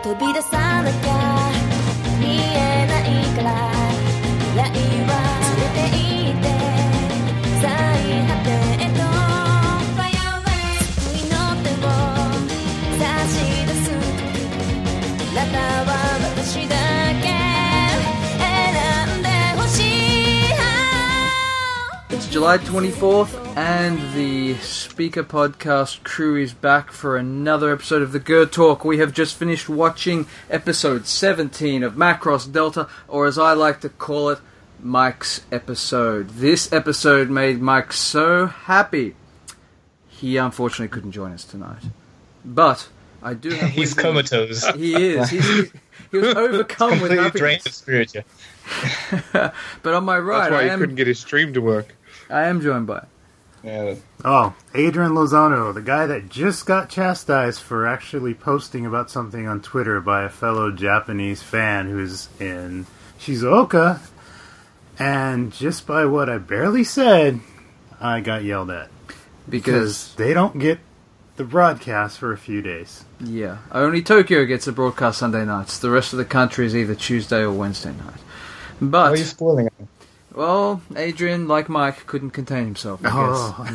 飛び出さなきゃ見えないから未来は連れて行って最果てへと Fire away 救いの手を差し出す時あなたは私だけ選んでほしい It's July 24th and the Speaker Podcast crew is back for another episode of the Gerd Talk. We have just finished watching episode 17 of Macross Delta, or as I like to call it, Mike's episode. This episode made Mike so happy. He unfortunately couldn't join us tonight. But I do have He's comatose. He is. He was overcome with happiness. Drained of spirit. But on my right, That's why he couldn't get his stream to work. I am joined by... Yeah. Oh, Adrian Lozano, the guy that just got chastised for actually posting about something on Twitter by a fellow Japanese fan who's in Shizuoka, and just by what I barely said, I got yelled at. Because they don't get the broadcast for a few days. Yeah, only Tokyo gets a broadcast Sunday nights. The rest of the country is either Tuesday or Wednesday night. But... Why are you spoiling it? Well, Adrian, like Mike, couldn't contain himself, I guess.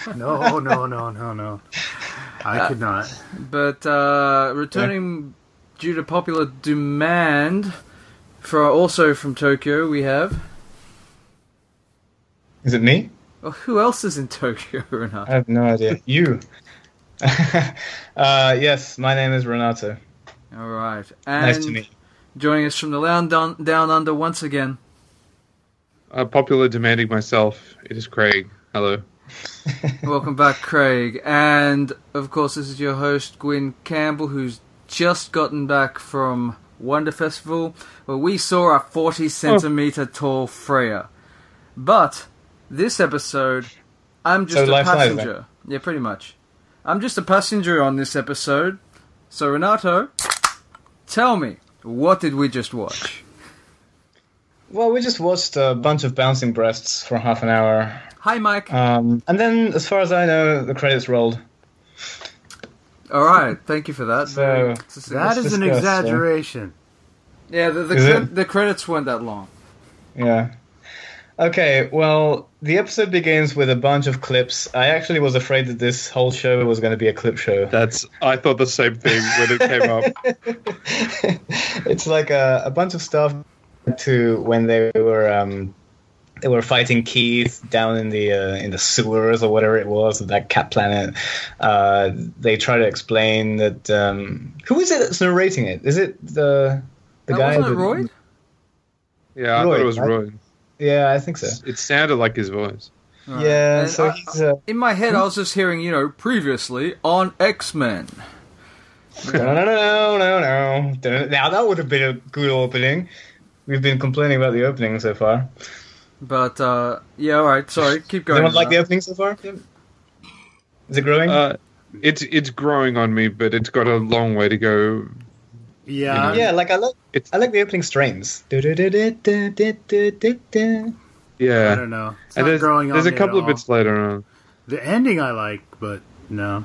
No. I could not. But returning due to popular demand, also from Tokyo, we have... Is it me? Well, who else is in Tokyo, Renato? I have no idea. You. Yes, my name is Renato. All right. And Nice to meet you. joining us from the land down under once again. Popular demanding myself. It is Craig. Hello. Welcome back, Craig. And, of course, this is your host, Gwyn Campbell, who's just gotten back from Wonder Festival, where we saw a 40-centimetre tall Freya. But, this episode, I'm just a passenger. Yeah, pretty much. I'm just a passenger on this episode. So, Renato, tell me, what did we just watch? Well, we just watched a bunch of bouncing breasts for half an hour. Hi, Mike. And then, as far as I know, the credits rolled. All right, thank you for that. So, That is an exaggeration. Yeah, the credits weren't that long. Yeah. Okay, well, the episode begins with a bunch of clips. I actually was afraid that this whole show was going to be a clip show. I thought the same thing when it came up. It's like a bunch of stuff to when they were fighting Keith down in the sewers or whatever it was of that cat planet. They try to explain that who is it that's narrating it? Is it the guy? Wasn't it Roy? Yeah, I thought it was Roy. Yeah, I think so. It sounded like his voice. Right. Yeah, And so he's in my head, I was just hearing, previously on X-Men. no. Now that would have been a good opening. We've been complaining about the opening so far. But, yeah, alright, sorry, keep going. Anyone like the opening so far? Is it growing? It's growing on me, but it's got a long way to go. Yeah. Yeah, like I like the opening strains. Yeah. I don't know. It's And not growing on there's a me couple at of all. bits later on. The ending I like, but no.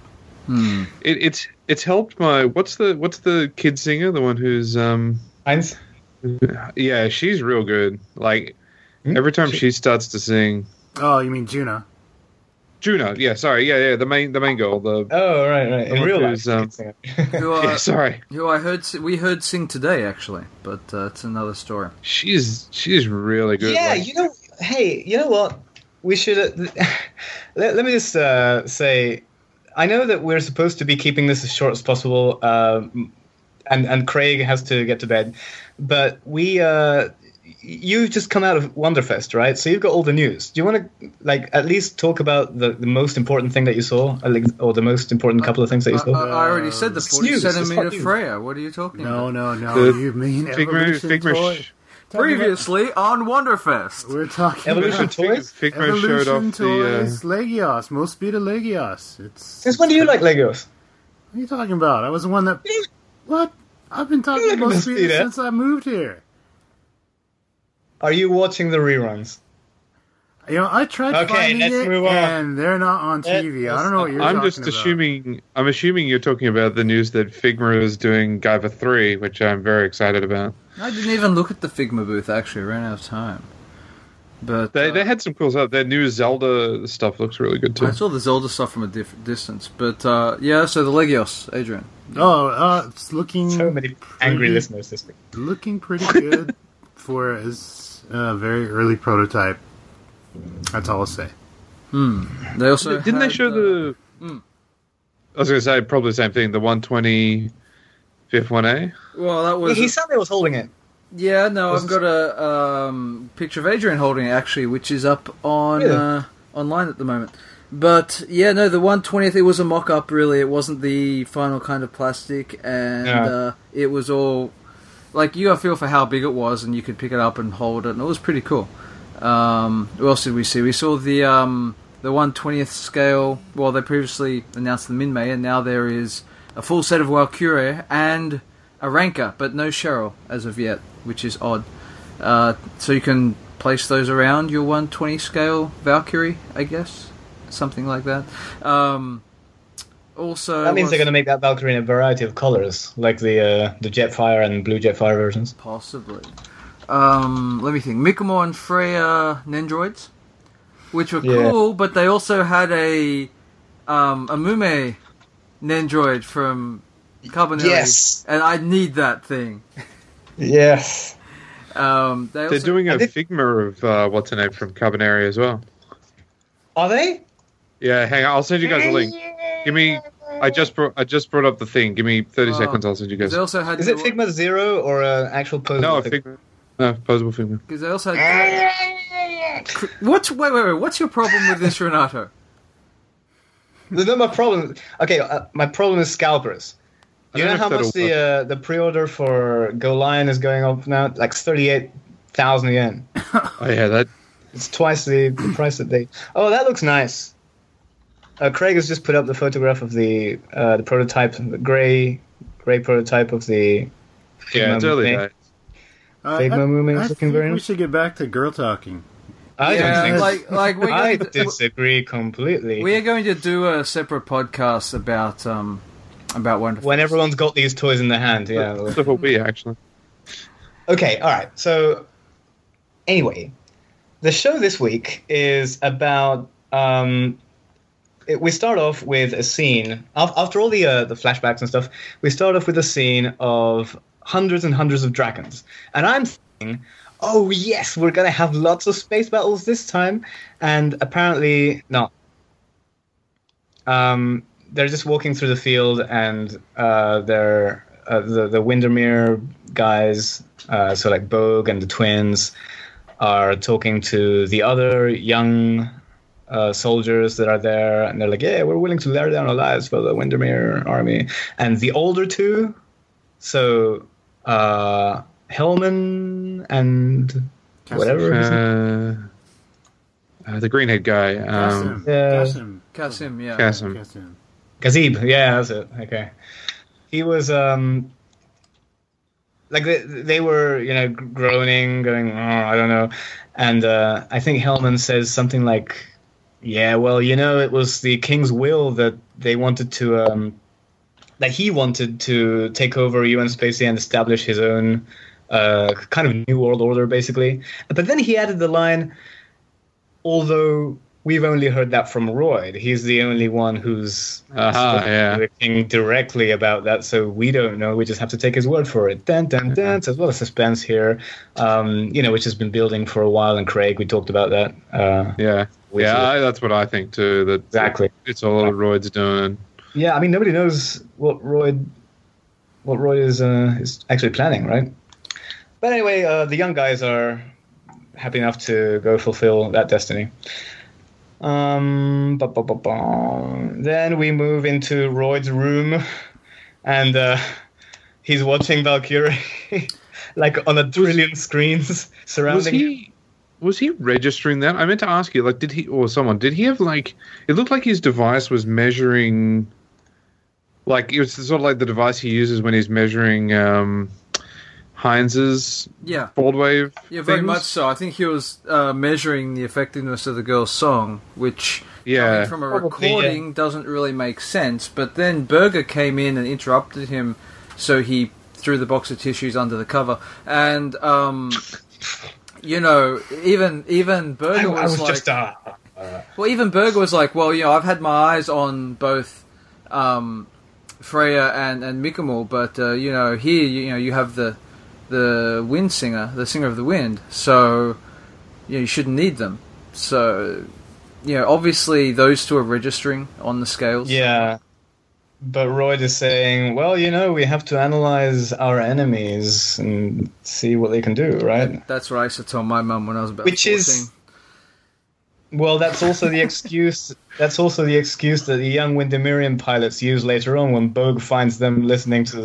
It's helped my what's the kid singer, the one who's Heinz? yeah, she's real good. Like every time she starts to sing. Oh, you mean Juna? Juna, yeah, sorry, yeah, the main girl, the Oh, right. In real life. yeah, sorry. Who we heard sing today, actually, but it's another story. She's really good. Yeah, like, you know what? We should let me just say, I know that we're supposed to be keeping this as short as possible, and Craig has to get to bed, but you've just come out of Wonderfest, right? So you've got all the news. Do you want to at least talk about the most important thing that you saw, or the most important couple of things that you saw? I already said the It's news, 40-centimeter it's Freya. What are you talking about? No. The You mean Figma, Evolution Toy? Previously on Wonderfest. We're talking Evolution about Toys? Figma showed Evolution off Toys Legios, most speed of Legios. Since when do you like Legos? What are you talking about? I was the one that... What? I've been talking Look at about this speed Peter. since I moved here. Are you watching the reruns? I tried Okay, finding let's it, move on. and they're not on TV. I don't know what you're I'm talking just about. assuming you're talking about the news that Figma is doing Guyver 3, which I'm very excited about. I didn't even look at the Figma booth, actually. I ran out of time. But They had some cool stuff. Their new Zelda stuff looks really good too. I saw the Zelda stuff from a different distance. But, yeah, so the Legios, Adrian. It's looking So many angry pretty- listeners this week. looking pretty good for a very early prototype. That's all I'll say. They also Didn't they had, show the... I was going to say probably the same thing, the 120 Fifth 1A? Well, that was... He Sunday was holding it. Yeah, no, I've got a picture of Adrian holding it, actually, which is up on Really? online at the moment. But, yeah, no, the 120th, it was a mock-up, really. It wasn't the final kind of plastic, and it was all... Like, you got a feel for how big it was, and you could pick it up and hold it, and it was pretty cool. What else did we see? We saw the 1/20th scale. Well, they previously announced the Minmay, and now there is a full set of Valkyrie and a Ranker, but no Cheryl as of yet, which is odd. So you can place those around your 1/20 scale Valkyrie, I guess, something like that. Also, That means they're going to make that Valkyrie in a variety of colors, like the Jetfire and Blue Jetfire versions. possibly. Let me think. Mikomo and Freya Nendroids, which were Yeah. cool, but they also had a Mume Nendroid from Carbonari. Yes. And I need that thing. Yes. They're doing a Figma of what's her name from Carbonari as well. Are they? Yeah, hang on. I'll send you guys a link. Give me... I just brought up the thing. Give me 30 seconds. I'll send you guys. They also had Is it Figma Zero or an actual posable No, Figma? posable Figma. Because they also had. Wait. What's your problem with this, Renato? There's not my problem. Okay, my problem is scalpers. You I know don't how know if much that'll the pre-order for Go Lion is going up now? Like 38,000 yen. Oh yeah, that... It's twice the price that they... Oh, that looks nice. Craig has just put up the photograph of the prototype, the grey prototype of the... Yeah, it's early Mume. days. Figma Mume is I looking think very we nice. should get back to girl talking. I don't Yeah, think so. like we're I going to, disagree completely. we are going to do a separate podcast about Wonderful. When everyone's got these toys in their hand, yeah. So will we, actually. Okay, all right. So, anyway, the show this week is about. We start off with a scene after all the flashbacks and stuff. We start off with a scene of hundreds and hundreds of dragons, and I'm thinking, oh yes, we're gonna have lots of space battles this time, and apparently not. They're just walking through the field, and they're the Windermere guys, so like Bogue and the twins, are talking to the other young soldiers that are there, and they're like, "Yeah, we're willing to lay down our lives for the Windermere army." And the older two, so Hellman and whatever. his name- The greenhead guy. Kasim, yeah. Kasim. Gazib, yeah, that's it. Okay, he was like they were, groaning, going, oh, I don't know, and I think Hellman says something like, "Yeah, well, it was the king's will that they wanted to, that he wanted to take over UN Spacey and establish his own kind of new world order, basically." But then he added the line, although we've only heard that from Royd. He's the only one who's spoken to the king directly about that, so we don't know. We just have to take his word for it. Dun, dun, dun. So there's a lot of suspense here, which has been building for a while, and Craig, we talked about that. That's what I think too. That Exactly. It's all Royd's doing. Yeah, I mean, nobody knows what Royd is actually planning, right? But anyway, the young guys are happy enough to go fulfill that destiny. Then we move into Royd's room, and he's watching Valkyrie like on a trillion screens surrounding him. Was he registering that? I meant to ask you, did he have it looked like his device was measuring, it was sort of like the device he uses when he's measuring Heinz's Yeah. Bold Wave. Yeah, very things? much so. I think he was measuring the effectiveness of the girl's song, which Yeah. coming from a Probably, recording doesn't really make sense. But then Berger came in and interrupted him, so he threw the box of tissues under the cover. And, even Berger I was like... just Well, even Berger was like, well, I've had my eyes on both Freya and Mikumo, but, here, you have the wind singer, the singer of the wind, so, you shouldn't need them. So, obviously those two are registering on the scales. Yeah. But Royd is saying, well, we have to analyze our enemies and see what they can do, right? That's what I used to tell my mum when I was about Which 14. is... Well, that's also the excuse. That's also the excuse that the young Windermere pilots use later on when Bogue finds them listening to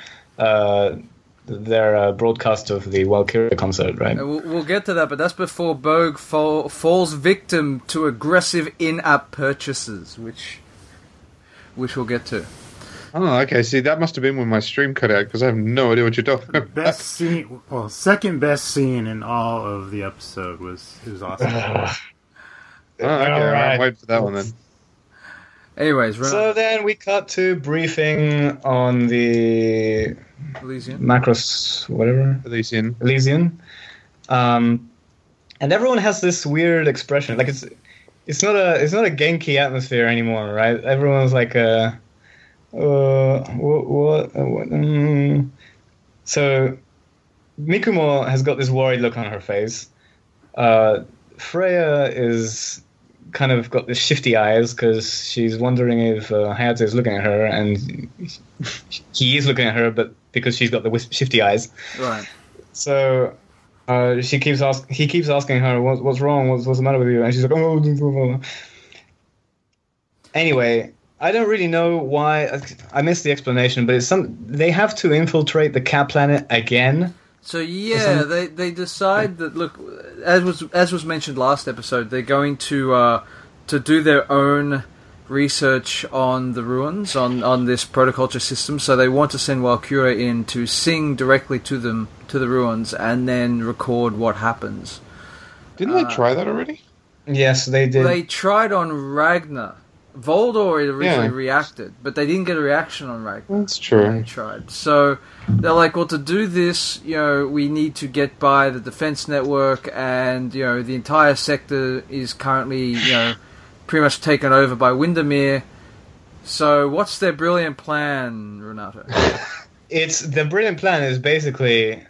their broadcast of the Valkyria concert, right? We'll get to that, but that's before Bogue falls victim to aggressive in-app purchases, which we'll get to. Oh, okay. See, that must have been when my stream cut out because I have no idea what you're talking about. Best scene, second best scene in all of the episode was awesome. Oh, okay. All right. I'll wait for that one then. Anyways, So then we cut to briefing on the Elysian. Macross, whatever, Elysian. And everyone has this weird expression. Like it's not a Genki atmosphere anymore, right? Everyone's like what? So Mikumo has got this worried look on her face. Freya is kind of got this shifty eyes because she's wondering if Hayate is looking at her, and he is looking at her, but because she's got the shifty eyes. Right. So he keeps asking her, what's wrong? What's the matter with you? And she's like, oh. Anyway, I don't really know why. I missed the explanation, but they have to infiltrate the Cat Planet again. So yeah, they decide that, look, as was mentioned last episode, they're going to do their own research on the ruins, on this protoculture system. So they want to send Valkyria in to sing directly to the ruins and then record what happens. Didn't they try that already? Yes, they did. They tried on Ragnar. Voldor originally Yeah. reacted, but they didn't get a reaction on Ragnar. That's true. They tried. So they're like, well, to do this, we need to get by the defense network, and the entire sector is currently, pretty much taken over by Windermere. So what's their brilliant plan, Renato? The brilliant plan is basically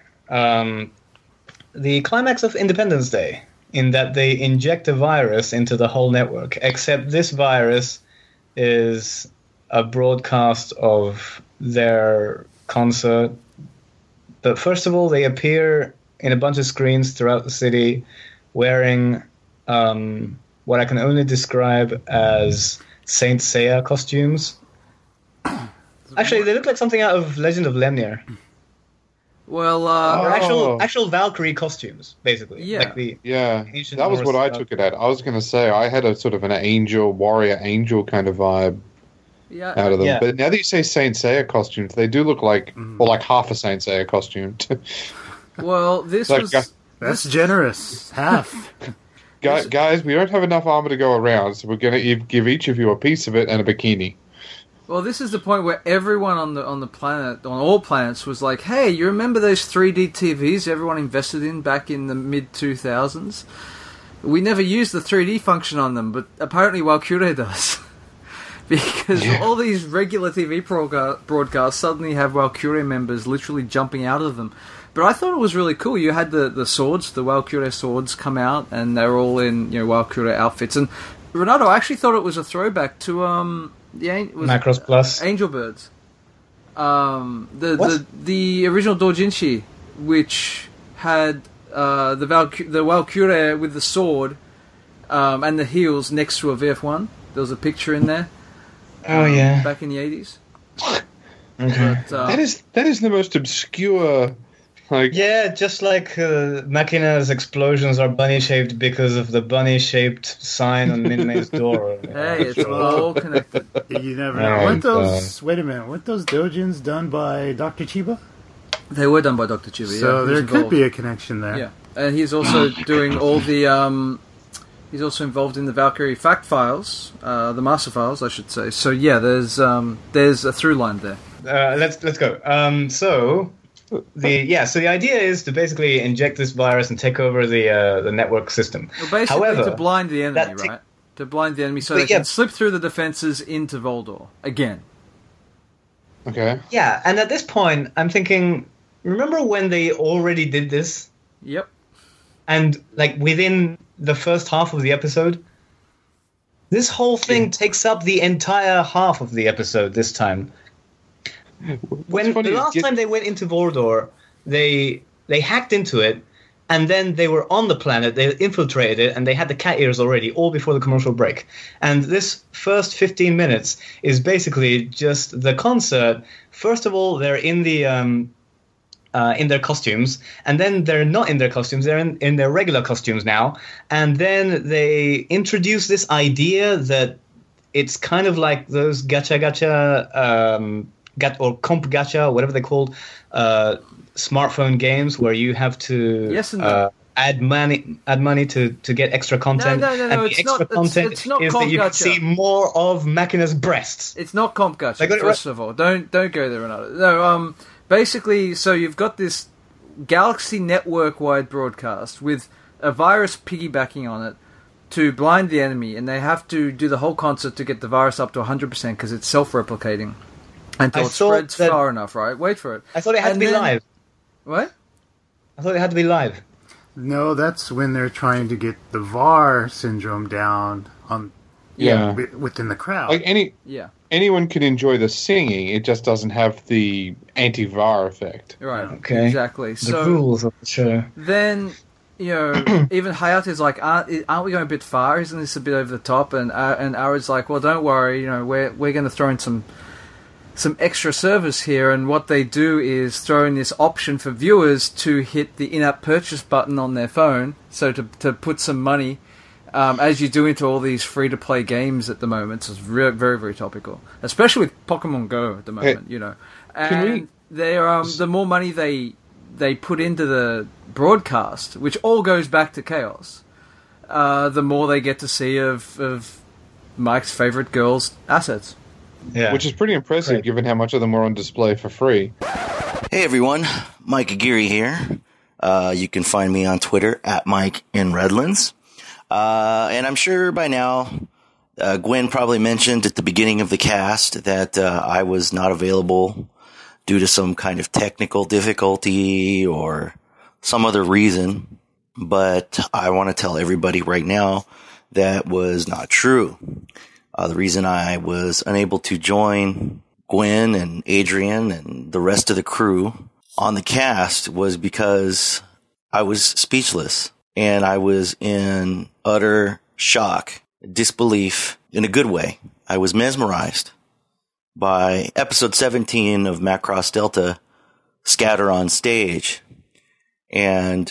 the climax of Independence Day, in that they inject a virus into the whole network, except this virus is a broadcast of their concert. But first of all, they appear in a bunch of screens throughout the city wearing what I can only describe as Saint Seiya costumes. Actually, they look like something out of Legend of Lemnir. Well, Or actual Valkyrie costumes, basically. Yeah. Like the Yeah, ancient that was Norse what I stuff. took it at. I was going to say I had a sort of an warrior angel kind of vibe yeah, out of them. Yeah. But now that you say Saint Seiya costumes, they do look like, well, like half a Saint Seiya costume. well, this Like, was... That's generous. Half. Guys, we don't have enough armor to go around, so we're going to give each of you a piece of it and a bikini. Well, this is the point where everyone on the planet, on all planets, was like, "Hey, you remember those 3D TVs everyone invested in back in the mid 2000s? We never used the 3D function on them, but apparently Valkyrie does, because all these regular TV broadcasts suddenly have Valkyrie members literally jumping out of them." But I thought it was really cool. You had the swords, the Valkyrie swords, come out, and they're all in Valkyrie outfits. And Renato, I actually thought it was a throwback to Macross Plus. Angel Birds. The original doujinshi, which had the Valkyrie with the sword and the heels next to a VF1. There was a picture in there. Oh, yeah. Back in the 80s. Okay. But, That is the most obscure. Like, Yeah, just like Machina's explosions are bunny-shaped because of the bunny-shaped sign on Minmay's door. hey, it's all connected. You never know. Oh, Weren't those? Wait a minute. Weren't those doujins done by Dr. Chiba? They were done by Dr. Chibi. So there could be a connection there. Yeah, and he's also doing all the. He's also involved in the Valkyrie fact files, the master files, I should say. So yeah, there's a through line there. Let's go. So the idea is to basically inject this virus and take over the network system. Well, basically, However, to blind the enemy, right? To blind the enemy so they can slip through the defenses into Voldor again. Okay. Yeah, and at this point, I'm thinking, remember when they already did this? Yep. And like within the first half of the episode, this whole thing takes up the entire half of the episode this time. When the last time they went into Voldor, they hacked into it, and then they were on the planet, they infiltrated it, and they had the cat ears already, all before the commercial break. And this first 15 minutes is basically just the concert. First of all, they're in the in their costumes, and then they're not in their costumes, they're in their regular costumes now, and then they introduce this idea that it's kind of like those gacha or comp gacha, whatever they're called, smartphone games where you have to add money to get extra content. No, and the extra content it's not is that you can see more of Machina's breasts. It's not comp gacha, first of all. Don't go there, Renato. No, basically, so you've got this Galaxy network-wide broadcast with a virus piggybacking on it to blind the enemy, and they have to do the whole concert to get the virus up to 100% because it's self-replicating until it spreads far enough, right? Wait for it. I thought it had to be live. What? I thought it had to be live. No, that's when they're trying to get the VAR syndrome down within the crowd. Like anyone can enjoy the singing, it just doesn't have the anti-VAR effect. Right. Okay. Exactly. The rules of the show. Then, even Hayate's like, aren't we going a bit far? Isn't this a bit over the top? And Arad's like, well, don't worry, we're going to throw in some extra service here, and what they do is throw in this option for viewers to hit the in-app purchase button on their phone, so to put some money, as you do into all these free-to-play games at the moment. So it's very, very, very topical, especially with Pokemon Go at the moment, And the more money they put into the broadcast, which all goes back to Chaos, the more they get to see of Mike's favorite girl's assets. Yeah. Which is pretty impressive, given how much of them are on display for free. Hey everyone, Mike Aguirre here. You can find me on Twitter at Mike in Redlands. And I'm sure by now, Gwen probably mentioned at the beginning of the cast that I was not available due to some kind of technical difficulty or some other reason. But I want to tell everybody right now that was not true. The reason I was unable to join Gwen and Adrian and the rest of the crew on the cast was because I was speechless and I was in utter shock, disbelief in a good way. I was mesmerized by episode 17 of Macross Delta, Scatter on Stage. And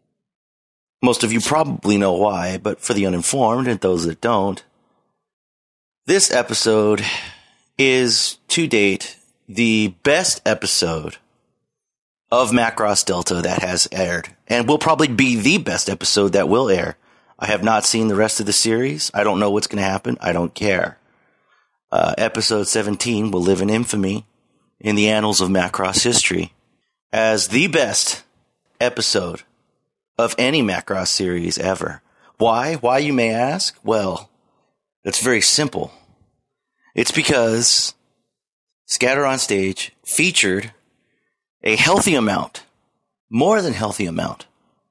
most of you probably know why, but for the uninformed and those that don't, this episode is, to date, the best episode of Macross Delta that has aired, and will probably be the best episode that will air. I have not seen the rest of the series. I don't know what's going to happen. I don't care. Episode 17 will live in infamy in the annals of Macross history as the best episode of any Macross series ever. Why? Why, you may ask? Well, it's very simple. It's because Scatter on Stage featured a healthy amount, more than healthy amount,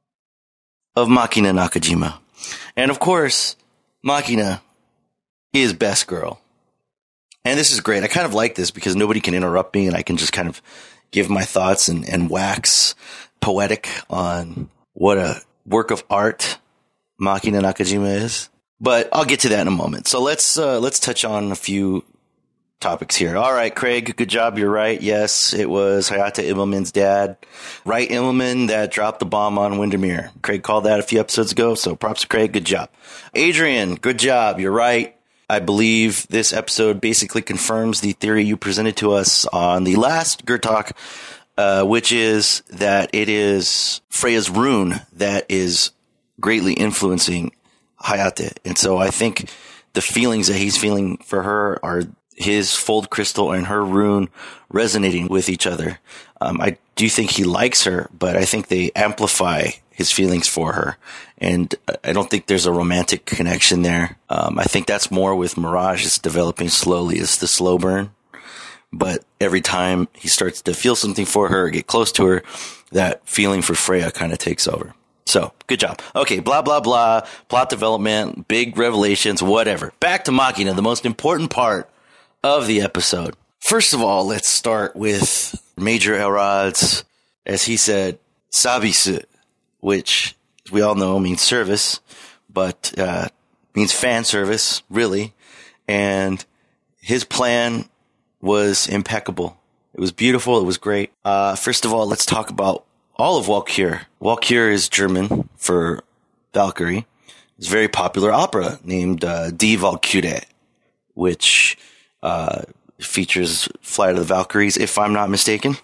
of Makina Nakajima. And of course, Makina is best girl. And this is great. I kind of like this because nobody can interrupt me and I can just kind of give my thoughts and wax poetic on what a work of art Makina Nakajima is. But I'll get to that in a moment. So let's touch on a few topics here. All right, Craig, good job. You're right. Yes, it was Hayate Immelman's dad, Wright Immelman, that dropped the bomb on Windermere. Craig called that a few episodes ago, so props to Craig. Good job. Adrian, good job. You're right. I believe this episode basically confirms the theory you presented to us on the last Gert Talk which is that it is Freya's rune that is greatly influencing Hayate. And so I think the feelings that he's feeling for her are his fold crystal and her rune resonating with each other. I do think he likes her, but I think they amplify his feelings for her. And I don't think there's a romantic connection there. I think that's more with Mirage. It's developing slowly. It's the slow burn. But every time he starts to feel something for her, or get close to her, that feeling for Freya kind of takes over. So, good job. Okay, blah, blah, blah, plot development, big revelations, whatever. Back to Machina, the most important part of the episode. First of all, let's start with Major Elrod's, as he said, sabisu, which we all know means service, but means fan service, really. And his plan was impeccable. It was beautiful. It was great. First of all, let's talk about all of Walküre. Walküre is German for Valkyrie. It's a very popular opera named Die Walküre, which features Flight of the Valkyries, if I'm not mistaken.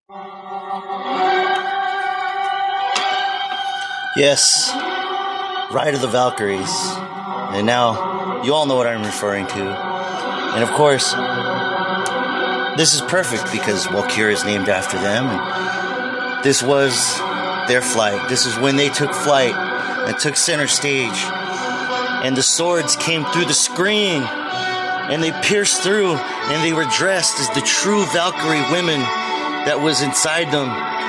Yes, Ride of the Valkyries. And now, you all know what I'm referring to. And of course, this is perfect because Walküre is named after them. And this was their flight. This is when they took flight and took center stage. And the swords came through the screen. And they pierced through. And they were dressed as the true Valkyrie women that was inside them.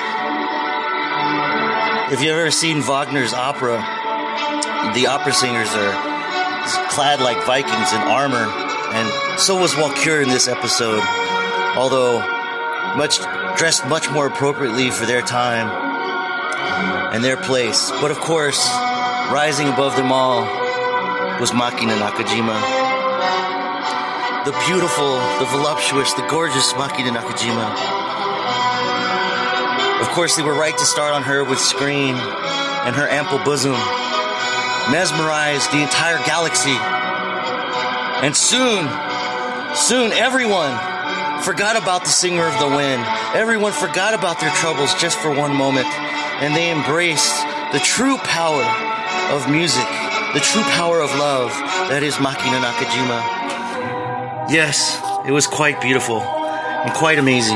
If you've ever seen Wagner's opera, the opera singers are clad like Vikings in armor, and so was Walküre in this episode, although dressed much more appropriately for their time and their place. But of course, rising above them all was Makina Nakajima. The beautiful, the voluptuous, the gorgeous Makina Nakajima. Of course, they were right to start on her with Scream and her ample bosom. Mesmerized the entire galaxy. And soon everyone forgot about the Singer of the Wind. Everyone forgot about their troubles just for one moment. And they embraced the true power of music, the true power of love that is Makina Nakajima. Yes, it was quite beautiful and quite amazing.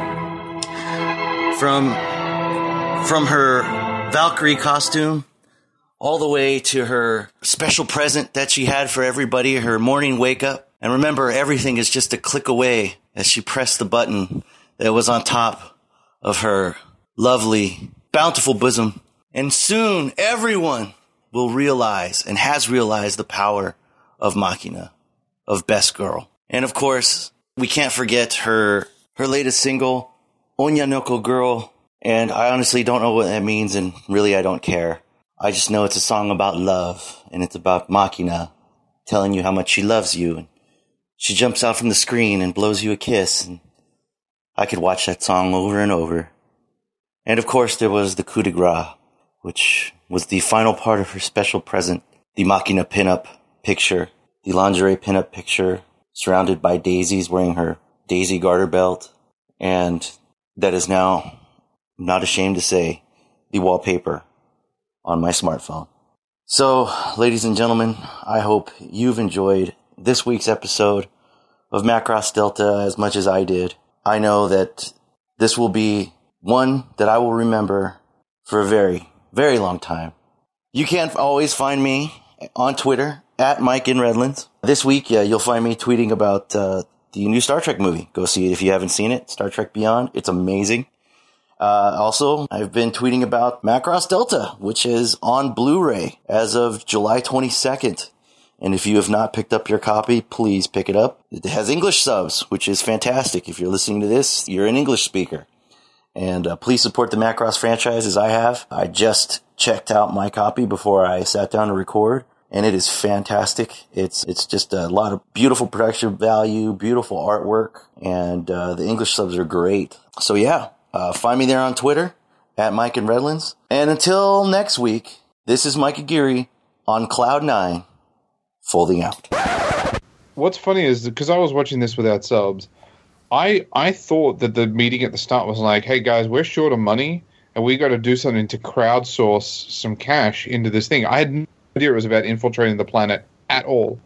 From her Valkyrie costume all the way to her special present that she had for everybody, her morning wake up. And remember, everything is just a click away as she pressed the button that was on top of her lovely, bountiful bosom. And soon everyone will realize and has realized the power of Makina, of Best Girl. And of course, we can't forget her latest single, Onyanoko Girl, and I honestly don't know what that means, and really I don't care. I just know it's a song about love, and it's about Makina telling you how much she loves you, and she jumps out from the screen and blows you a kiss, and I could watch that song over and over. And of course there was the coup de grace, which was the final part of her special present, the Makina pinup picture, the lingerie pinup picture, surrounded by daisies wearing her daisy garter belt, and that is now, I'm not ashamed to say, the wallpaper on my smartphone. So, ladies and gentlemen, I hope you've enjoyed this week's episode of Macross Delta as much as I did. I know that this will be one that I will remember for a very, very long time. You can always find me on Twitter at Mike in Redlands. This week, you'll find me tweeting about the new Star Trek movie. Go see it if you haven't seen it. Star Trek Beyond. It's amazing. Also, I've been tweeting about Macross Delta, which is on Blu-ray as of July 22nd. And if you have not picked up your copy, please pick it up. It has English subs, which is fantastic. If you're listening to this, you're an English speaker. And please support the Macross franchise as I have. I just checked out my copy before I sat down to record. And it is fantastic. It's just a lot of beautiful production value, beautiful artwork, and the English subs are great. So yeah, find me there on Twitter at Mike in Redlands. And until next week, this is Mike Aguirre on Cloud 9, folding out. What's funny is because I was watching this without subs, I thought that the meeting at the start was like, hey guys, we're short of money and we got to do something to crowdsource some cash into this thing. I had no idea it was about infiltrating the planet at all.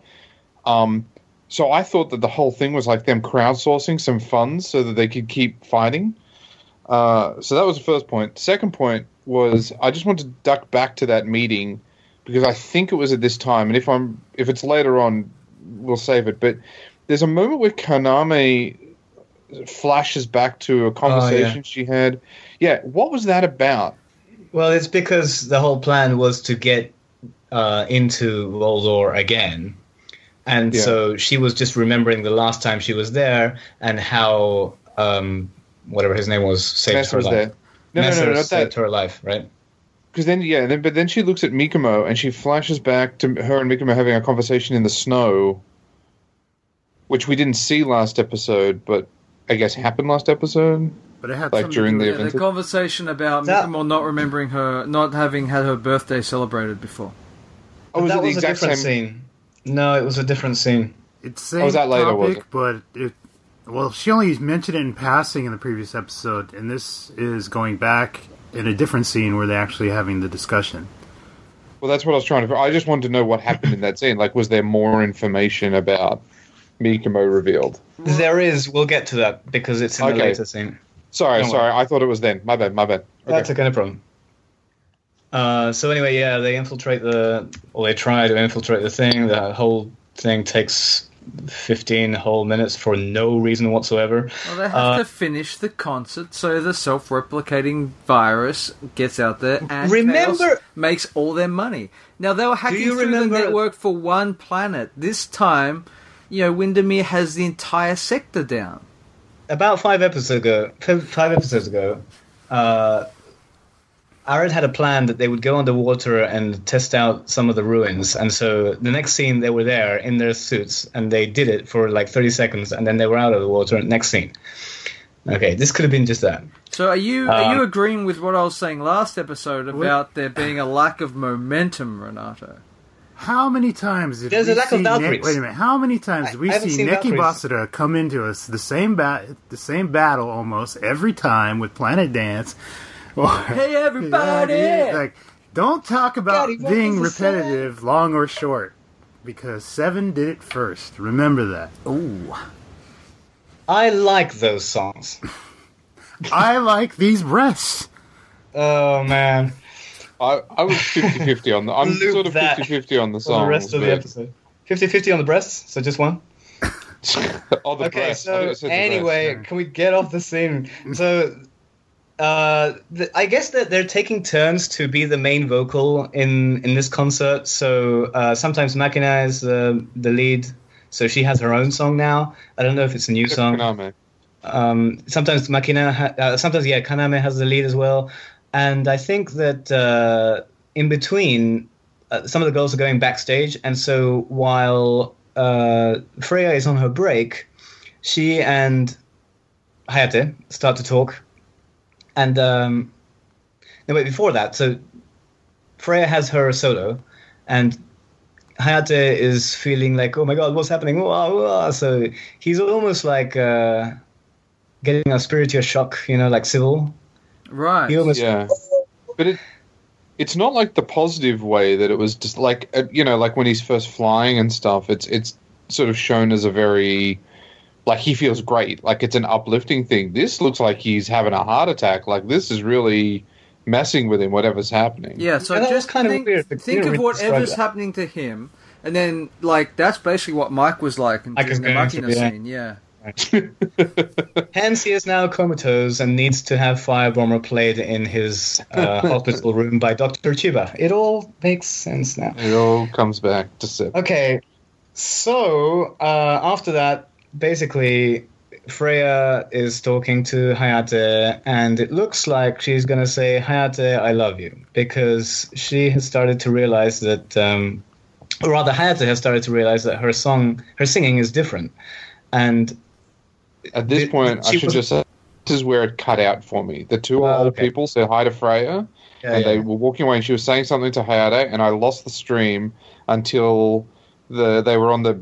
So I thought that the whole thing was like them crowdsourcing some funds so that they could keep fighting. So that was the first point. Second point was I just want to duck back to that meeting because I think it was at this time, and if it's later on, we'll save it. But there's a moment where Kaname flashes back to a conversation she had. Yeah, what was that about? Well, it's because the whole plan was to get into Voldor again. And so she was just remembering the last time she was there and how whatever his name was saved her life. There. No, not saved that. her life, right? Because then she looks at Mikomo and she flashes back to her and Mikomo having a conversation in the snow, which we didn't see last episode, but I guess happened last episode. But it had like during the event. The conversation about Mikomo not remembering her, not having had her birthday celebrated before. Oh, was that it the was a exact different same scene. No, it was a different scene. It's same was that later, was topic, but she only mentioned it in passing in the previous episode, and this is going back in a different scene where they're actually having the discussion. Well, that's what I was trying to... I just wanted to know what happened in that scene. Like, was there more information about Mikomo revealed? There is. We'll get to that because it's in the later scene. Sorry. I thought it was then. My bad. Okay. That's okay, no problem. So anyway, they infiltrate they try to infiltrate the thing. The whole thing takes 15 whole minutes for no reason whatsoever. Well, they have to finish the concert so the self-replicating virus gets out there and Chaos makes all their money. Now, they were hacking through the network for one planet. This time, Windermere has the entire sector down. About 5 episodes ago, Arid had a plan that they would go underwater and test out some of the ruins. And so the next scene, they were there in their suits, and they did it for like 30 seconds, and then they were out of the water. Next scene. Okay, this could have been just that. So are you agreeing with what I was saying last episode about there being a lack of momentum, Renato? How many times did There's we a lack see of Valkyries. Wait a minute. How many times did we see Neki Basara come into us the same battle almost every time with Planet Dance? Hey everybody! Like, don't talk about being repetitive, long or short, because 7 did it first. Remember that. Ooh, I like those songs. I like these breasts. Oh man, I was 50-50 on the. I'm sort of 50-50 on the songs. The rest of the episode, 50-50 on the breasts. So just one. The breasts. So anyway, can we get off the scene? So. I guess that they're taking turns to be the main vocal in this concert. So sometimes Makina is the lead, so she has her own song now. I don't know if it's a new song. Sometimes Makina, sometimes Kaname has the lead as well. And I think that in between, some of the girls are going backstage, and so while Freya is on her break, she and Hayate start to talk. And before that, so Freya has her solo, and Hayate is feeling like, oh my god, what's happening? So he's almost like getting a spiritual shock, like Sybil. Right. But it's not like the positive way that it was just like, like when he's first flying and stuff, it's sort of shown as a very... Like, he feels great. Like, it's an uplifting thing. This looks like he's having a heart attack. Like, this is really messing with him, whatever's happening. Yeah, so just kind of weird. Think of whatever's happening to him, and then, like, that's basically what Mike was like in the Makina scene, yeah. Hence, he is now comatose and needs to have Firebomber played in his hospital room by Dr. Chiba. It all makes sense now. It all comes back to sit. Okay, so after that, basically, Freya is talking to Hayate, and it looks like she's going to say, Hayate, I love you, because she has started to realize that, or rather, Hayate has started to realize that her singing is different. And at this point, I should just say, this is where it cut out for me. The two old people said hi to Freya, they were walking away, and she was saying something to Hayate, and I lost the stream until they were on the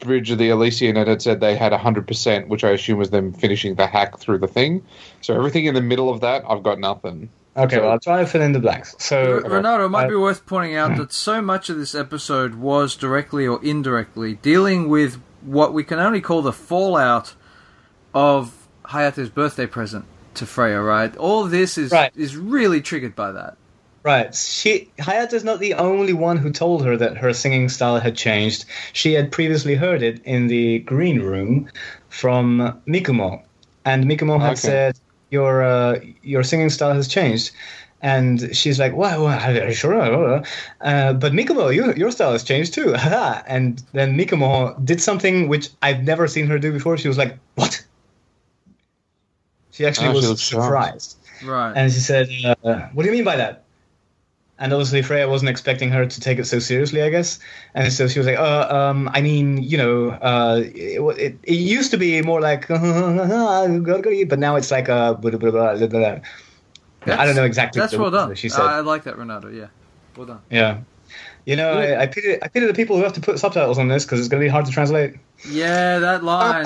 bridge of the Elysian, and it said they had 100%, which I assume was them finishing the hack through the thing. So everything in the middle of that, I've got nothing. Okay, well, I'll try to fill in the blanks. So, Renato, it might be worth pointing out that so much of this episode was directly or indirectly dealing with what we can only call the fallout of Hayate's birthday present to Freya, right? All this is really triggered by that. Right. Hayata's not the only one who told her that her singing style had changed. She had previously heard it in the green room from Mikumo. And Mikumo had said, your singing style has changed. And she's like, well, are you sure? But Mikumo, your style has changed too. And then Mikumo did something which I've never seen her do before. She was like, what? She actually was surprised. Right. And she said, what do you mean by that? And obviously Freya wasn't expecting her to take it so seriously, I guess. And so she was like, I mean, it used to be more like, but now it's like, blah, blah, blah, blah, blah. I don't know exactly. That's well done. She said. I like that, Renato, yeah. Well done. Yeah. I pity the people who have to put subtitles on this because it's going to be hard to translate. Yeah, that line.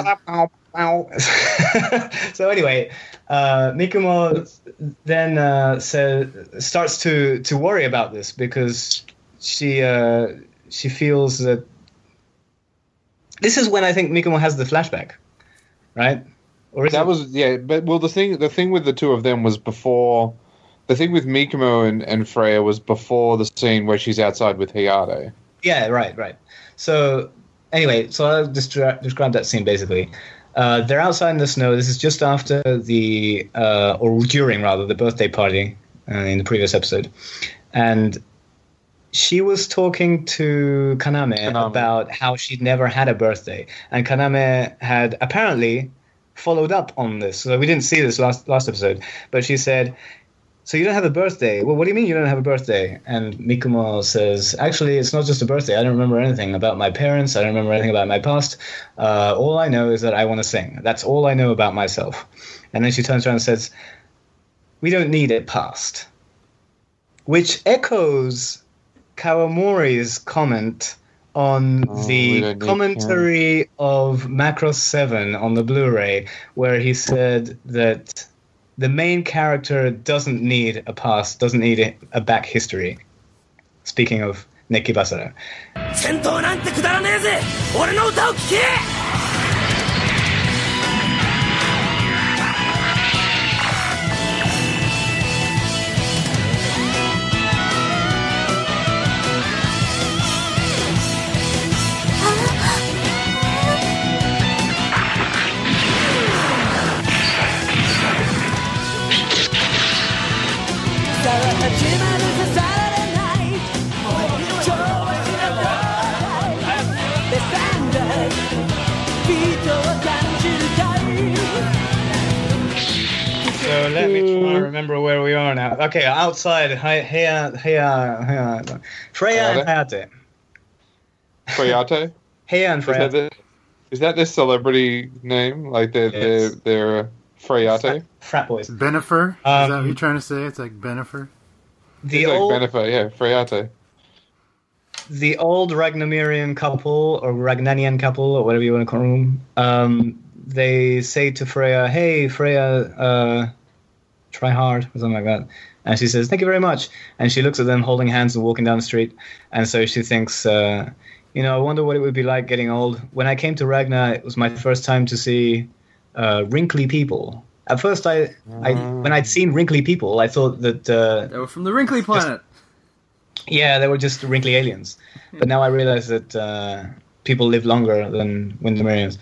So anyway, Mikumo then starts to worry about this because she feels that this is when I think Mikumo has the flashback, right? Or is the thing with the two of them was before. The thing with Mikumo and Freya was before the scene where she's outside with Hayate. Yeah, right. So anyway, I'll describe that scene basically. They're outside in the snow. This is just after during the birthday party in the previous episode. And she was talking to Kaname about how she'd never had a birthday. And Kaname had apparently followed up on this. So we didn't see this last episode. But she said, so you don't have a birthday? Well, what do you mean you don't have a birthday? And Mikumo says, actually, it's not just a birthday. I don't remember anything about my parents. I don't remember anything about my past. All I know is that I want to sing. That's all I know about myself. And then she turns around and says, we don't need a past. Which echoes Kawamori's comment on the commentary of Macross 7 on the Blu-ray, where he said that the main character doesn't need a past, doesn't need a back history. Speaking of Neki Basara. 戦闘なんてくだらねえぜ俺の歌を聴け So let me try to remember where we are now. Okay, outside. Freya and Hayate. Freya? Heya and Freya. Is that their celebrity name? Like they're Freya? Frat boys. Benifer? Is that what you're trying to say? It's like Benifer? Benifer, yeah, Freya. The old Ragnamirian couple, or Ragnanian couple, or whatever you want to call them, they say to Freya, hey, Freya, try hard, or something like that. And she says, thank you very much. And she looks at them holding hands and walking down the street. And so she thinks, I wonder what it would be like getting old. When I came to Ragnar, it was my first time to see wrinkly people. At first, when I'd seen wrinkly people, I thought that... they were from the Wrinkly Planet. They were just wrinkly aliens. But now I realize that people live longer than Windemirians.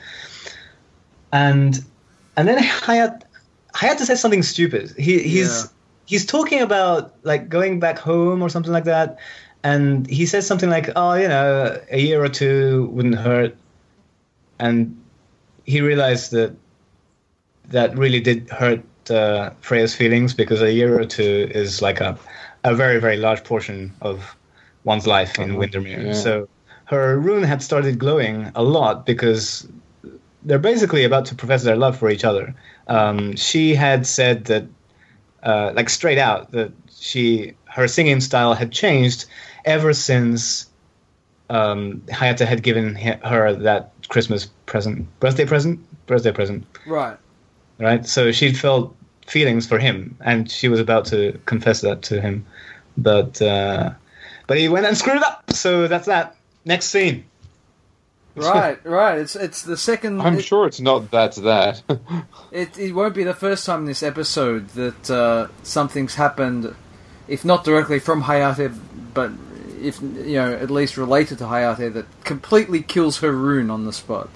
And then Hayate says something stupid. He's talking about like going back home or something like that, and he says something like, a year or two wouldn't hurt. And he realized that really did hurt Freya's feelings, because a year or two is like a very, very large portion of one's life in Windermere. Yeah. So her rune had started glowing a lot because they're basically about to profess their love for each other. She had said that, like straight out, that her singing style had changed ever since Hayate had given her that Christmas birthday present. Right. So she felt feelings for him, and she was about to confess that to him, but he went and screwed it up. So that's that. Next scene. Right. It's the second. I'm sure it's not that. It won't be the first time in this episode that something's happened, if not directly from Hayate, but if at least related to Hayate, that completely kills her rune on the spot.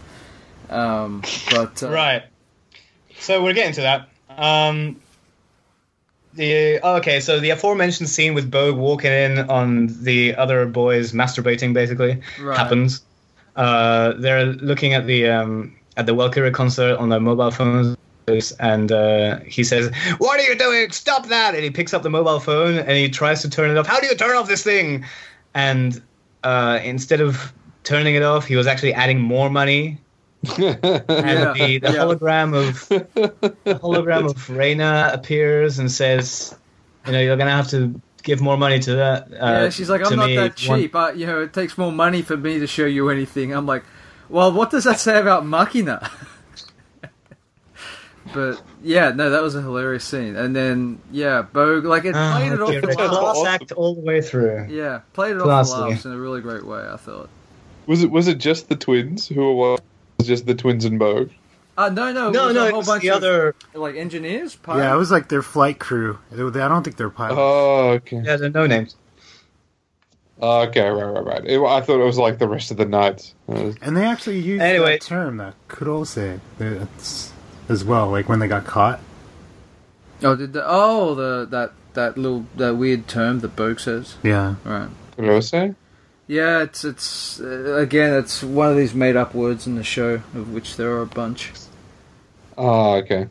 Right. So we're getting to that. So the aforementioned scene with Bogue walking in on the other boys masturbating basically happens. They're looking at the Valkyrie concert on their mobile phones, and he says, "What are you doing? Stop that!" And he picks up the mobile phone and he tries to turn it off. How do you turn off this thing? And instead of turning it off, he was actually adding more money. And the hologram of Reina appears and says, "You're gonna have to give more money to that." She's like, "I'm not that cheap. It takes more money for me to show you anything." I'm like, "Well, what does that say about Makina?" But that was a hilarious scene. And then Bogue, played it off for class act all the way through. Yeah, played it off for laughs in a really great way, I thought. Was it just the twins who were? Just the twins and Bogue? No, a whole bunch the of other engineers. Pilots? Yeah, it was like their flight crew. I don't think they're pilots. Oh, okay. Yeah, they're no names. Okay, right. I thought it was like the rest of the knights. And they actually used that term, that kurose, as well, like when they got caught. Oh, that weird term that Bogue says. Yeah, right. Kurose? Yeah, it's again, it's one of these made-up words in the show, of which there are a bunch. Oh, okay.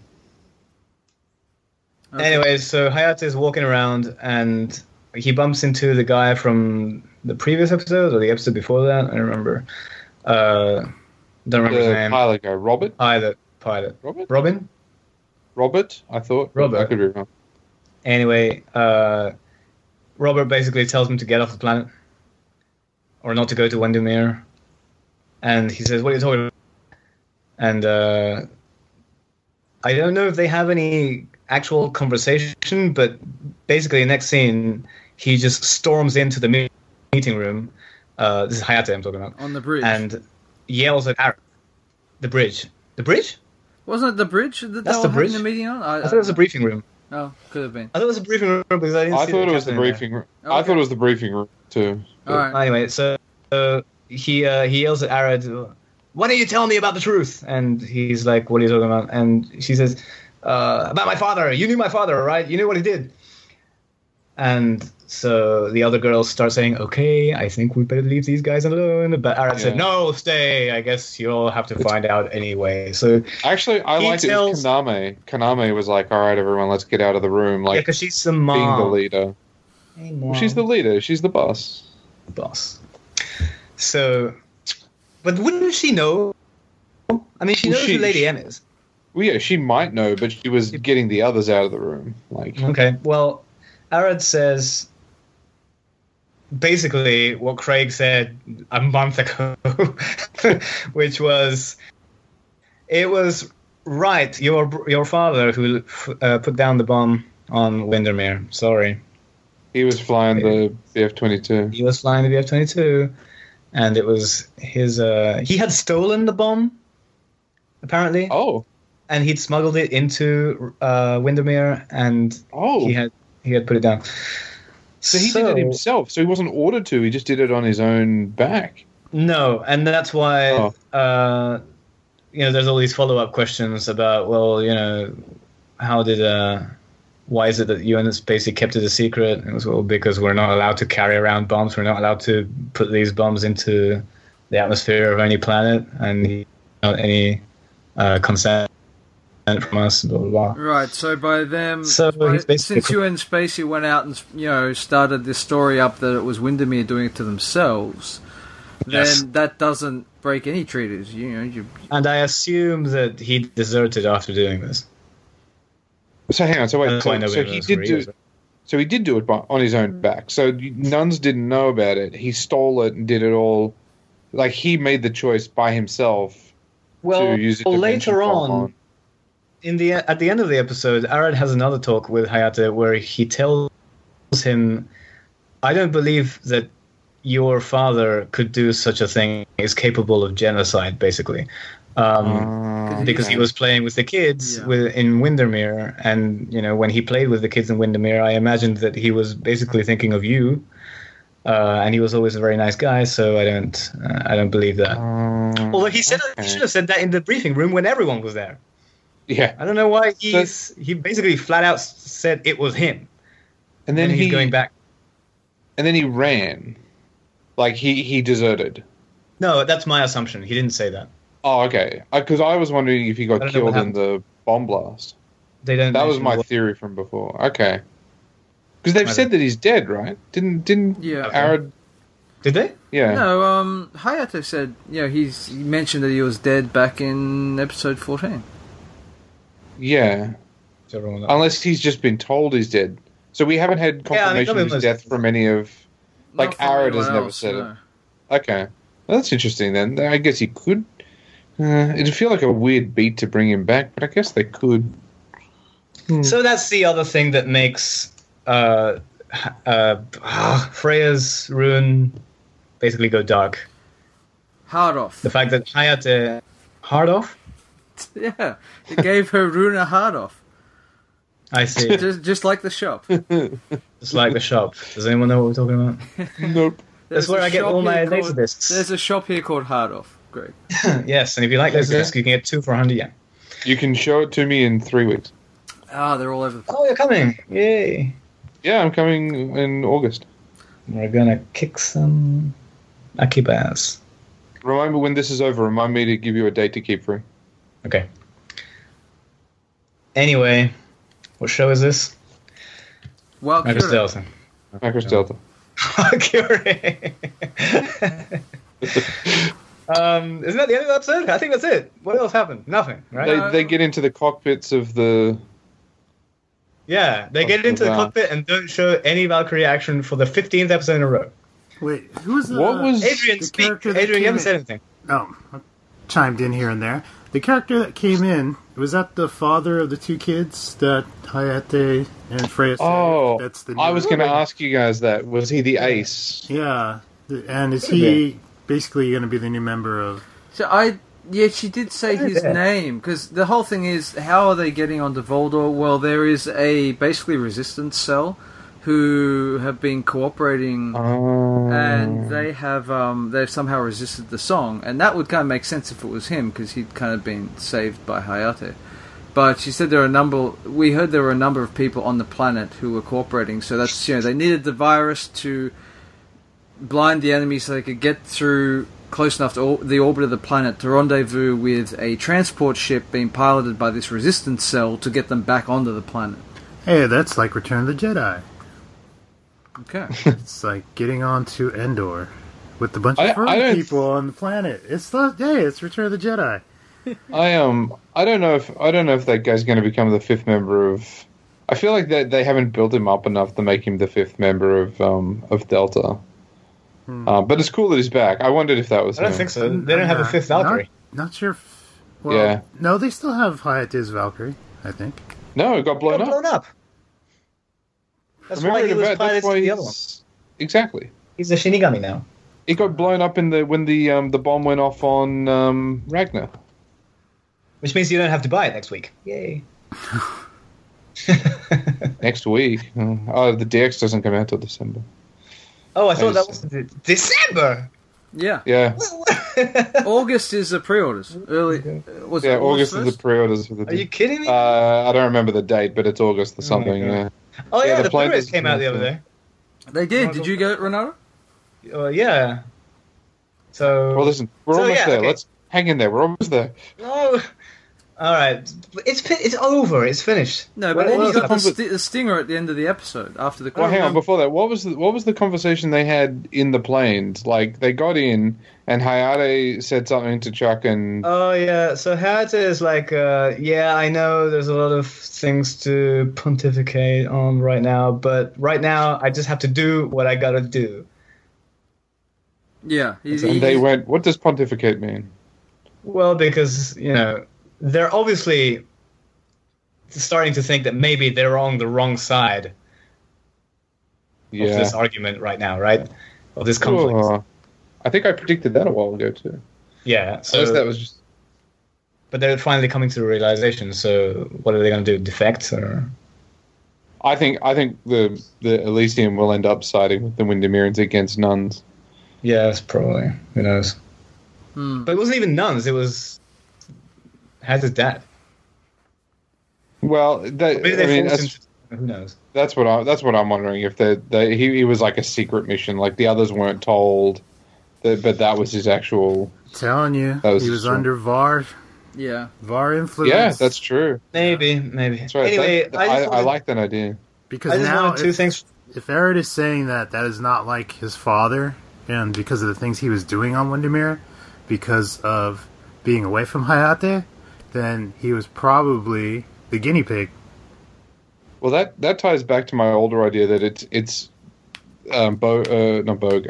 Anyways, so Hayate is walking around, and he bumps into the guy from the previous episode, or the episode before that, I don't remember. Don't remember his name. Pilot guy, Robert? The pilot. Robert? Robin? Robert, I thought. Robert. I could be wrong. Anyway, Robert basically tells him to get off the planet. Or not to go to Windermere. And he says, "What are you talking about?" And I don't know if they have any actual conversation, but basically, next scene, he just storms into the meeting room. This is Hayate I'm talking about. On the bridge. And yells at Aaron. The bridge. The bridge? Wasn't it the bridge that they were having the meeting on? I thought it was a briefing room. Oh, could have been. I thought it was a briefing room because I didn't see thought it was the briefing room. Okay. I thought it was the briefing room, too. All right. Anyway, so he yells at Arad, "Why don't you tell me about the truth?" And he's like, "What are you talking about?" And she says, "About my father. You knew my father, right? You knew what he did." And so the other girls start saying, "Okay, I think we better leave these guys alone." But Arad said, "No, stay. I guess you'll have to find out anyway." So actually, I liked it with Kaname. Kaname was like, "All right, everyone, let's get out of the room." Like, because she's the mom. Being the leader. Hey, Mom. Well, she's the leader. She's the boss. So, but wouldn't she know? I mean, she knows who Lady M is. Well, yeah, she might know, but she was getting the others out of the room. Okay, well, Arad says basically what Craig said a month ago, which was, it was right, your father who put down the bomb on Windermere. Sorry. He was flying the BF-22. He was flying the BF-22, and it was his... he had stolen the bomb, apparently. Oh. And he'd smuggled it into Windermere, and he had put it down. So he did it himself. So he wasn't ordered to. He just did it on his own back. No, and that's why there's all these follow-up questions about, how did... why is it that you and Spacey kept it a secret? It was, because we're not allowed to carry around bombs. We're not allowed to put these bombs into the atmosphere of any planet, and any consent from us, blah, blah, blah. Right, so by them... since you and Spacey went out and, started this story up that it was Windermere doing it to themselves, then that doesn't break any treaties. And I assume that he deserted after doing this. So hang on, so he did do... So he did do it on his own back. So nuns didn't know about it. He stole it and did it all. Like, he made the choice by himself to use it. Later on, at the end of the episode, Arad has another talk with Hayate where he tells him, I don't believe that your father could do such a thing, is capable of genocide, basically. Because he was playing with the kids in Windermere, and when he played with the kids in Windermere, I imagined that he was basically thinking of you, and he was always a very nice guy. So I don't believe that. Although he should have said that in the briefing room when everyone was there. Yeah, I don't know why he basically flat out said it was him, and then he's going back, and then he ran, like he deserted. No, that's my assumption. He didn't say that. Oh, okay. Because I was wondering if he got killed in the bomb blast. They don't. That was my theory from before. Okay. Because they've said that he's dead, right? Didn't Arad? Did they? Yeah. No. Hayato said, he mentioned that he was dead back in episode 14. Yeah. Unless he's just been told he's dead. So we haven't had confirmation of his death from any of. Like Arad has never said it. Okay. Well, that's interesting then. I guess he could. It'd feel like a weird beat to bring him back, but I guess they could. So that's the other thing that makes Freya's rune basically go dark. Hard off. The fact that Hayate... Hard off? Yeah, it gave her rune a hard off. I see. just like the shop. Just like the shop. Does anyone know what we're talking about? Nope. That's where I get all my laser discs. There's a shop here called Hard Off. Great. Yes, and if you like laser discs, you can get 2 for 100 yen. You can show it to me in 3 weeks. They're all over the place. Oh, you're coming! Yay! Yeah, I'm coming in August. We're gonna kick some Akibas. Remind me when this is over. Remind me to give you a date to keep free. Okay. Anyway, what show is this? Well, Macross Delta. Macross Delta. Isn't that the end of the episode? I think that's it. What else happened? Nothing, right? They get into the cockpits of the... Yeah, they get into the cockpit and don't show any Valkyrie action for the 15th episode in a row. Wait, who was What was... Adrian, speak. Adrian, you haven't said anything. Oh, I chimed in here and there. The character that came in, was that the father of the 2 kids that Hayate and Freya said? Oh, that's the I was going to ask you guys that. Was he the ace? Yeah, and is he basically going to be the new member of... So she did say his name, because the whole thing is, how are they getting onto Voldor? Well, there is a basically resistance cell who have been cooperating, and they have they've somehow resisted the song, and that would kind of make sense if it was him, because he'd kind of been saved by Hayate. But she said we heard there were a number of people on the planet who were cooperating, so that's, they needed the virus to blind the enemy so they could get through close enough to the orbit of the planet to rendezvous with a transport ship being piloted by this resistance cell to get them back onto the planet. Hey, that's like Return of the Jedi. Okay. It's like getting on to Endor with a bunch of furry people on the planet. It's Return of the Jedi. I don't know if that guy's going to become the 5th member of... I feel like they haven't built him up enough to make him the 5th member of Delta. But it's cool that he's back. I wondered if that was him. I don't think so. They don't have a 5th Valkyrie. Not sure. No, they still have Hayate's Valkyrie, I think. No, it got blown up. That's why he was piloted to the other one. Exactly. He's a Shinigami now. It got blown up when the bomb went off on Ragnar. Which means you don't have to buy it next week. Yay. Next week? Oh, the DX doesn't come out till December. Oh, I thought that was December! Yeah. Yeah. August is the pre-orders. August is the pre-orders for the... Are you kidding me? I don't remember the date, but it's August or something. Oh yeah, the Blu-rays came out the other day. They did. Did you get it, Renato? Yeah. So... Well, listen, we're almost there. Okay. Let's hang in there. We're almost there. No. All right, it's over. It's finished. No, but What then you else got happened? the stinger at the end of the episode after the. Well, hang on. remember- Before that, what was the conversation they had in the planes? Like they got in, and Hayate said something to Chuck, and Oh yeah, so Hayate is like, yeah, I know there's a lot of things to pontificate on right now, but right now I just have to do what I gotta do. Yeah, and they went, "What does pontificate mean?" Well, because they're obviously starting to think that maybe they're on the wrong side of Yeah. this argument right now, right? Of this conflict. Oh, I think I predicted that a while ago too. Yeah, So so that was just. but they're finally coming to the realization. So what are they going to do? Defect or? I think the Elysium will end up siding with the Windermereans against nuns. Yes, probably. Who knows? Hmm. But it wasn't even nuns. It was Hazard's dad. Well, Maybe they forced him to, who knows? that's what I'm wondering, if he was like a secret mission, like the others weren't told, but that was his actual. Telling you, That was he was true. under VAR Yeah. influence. Yeah, that's true. Maybe. That's right. Anyway, I like that idea. because I just now wanted two things. if Eric is saying that is not like his father, and because of the things he was doing on Windermere, because of being away from Hayate, then he was probably the guinea pig. Well, that ties back to my older idea that it's not Bogue,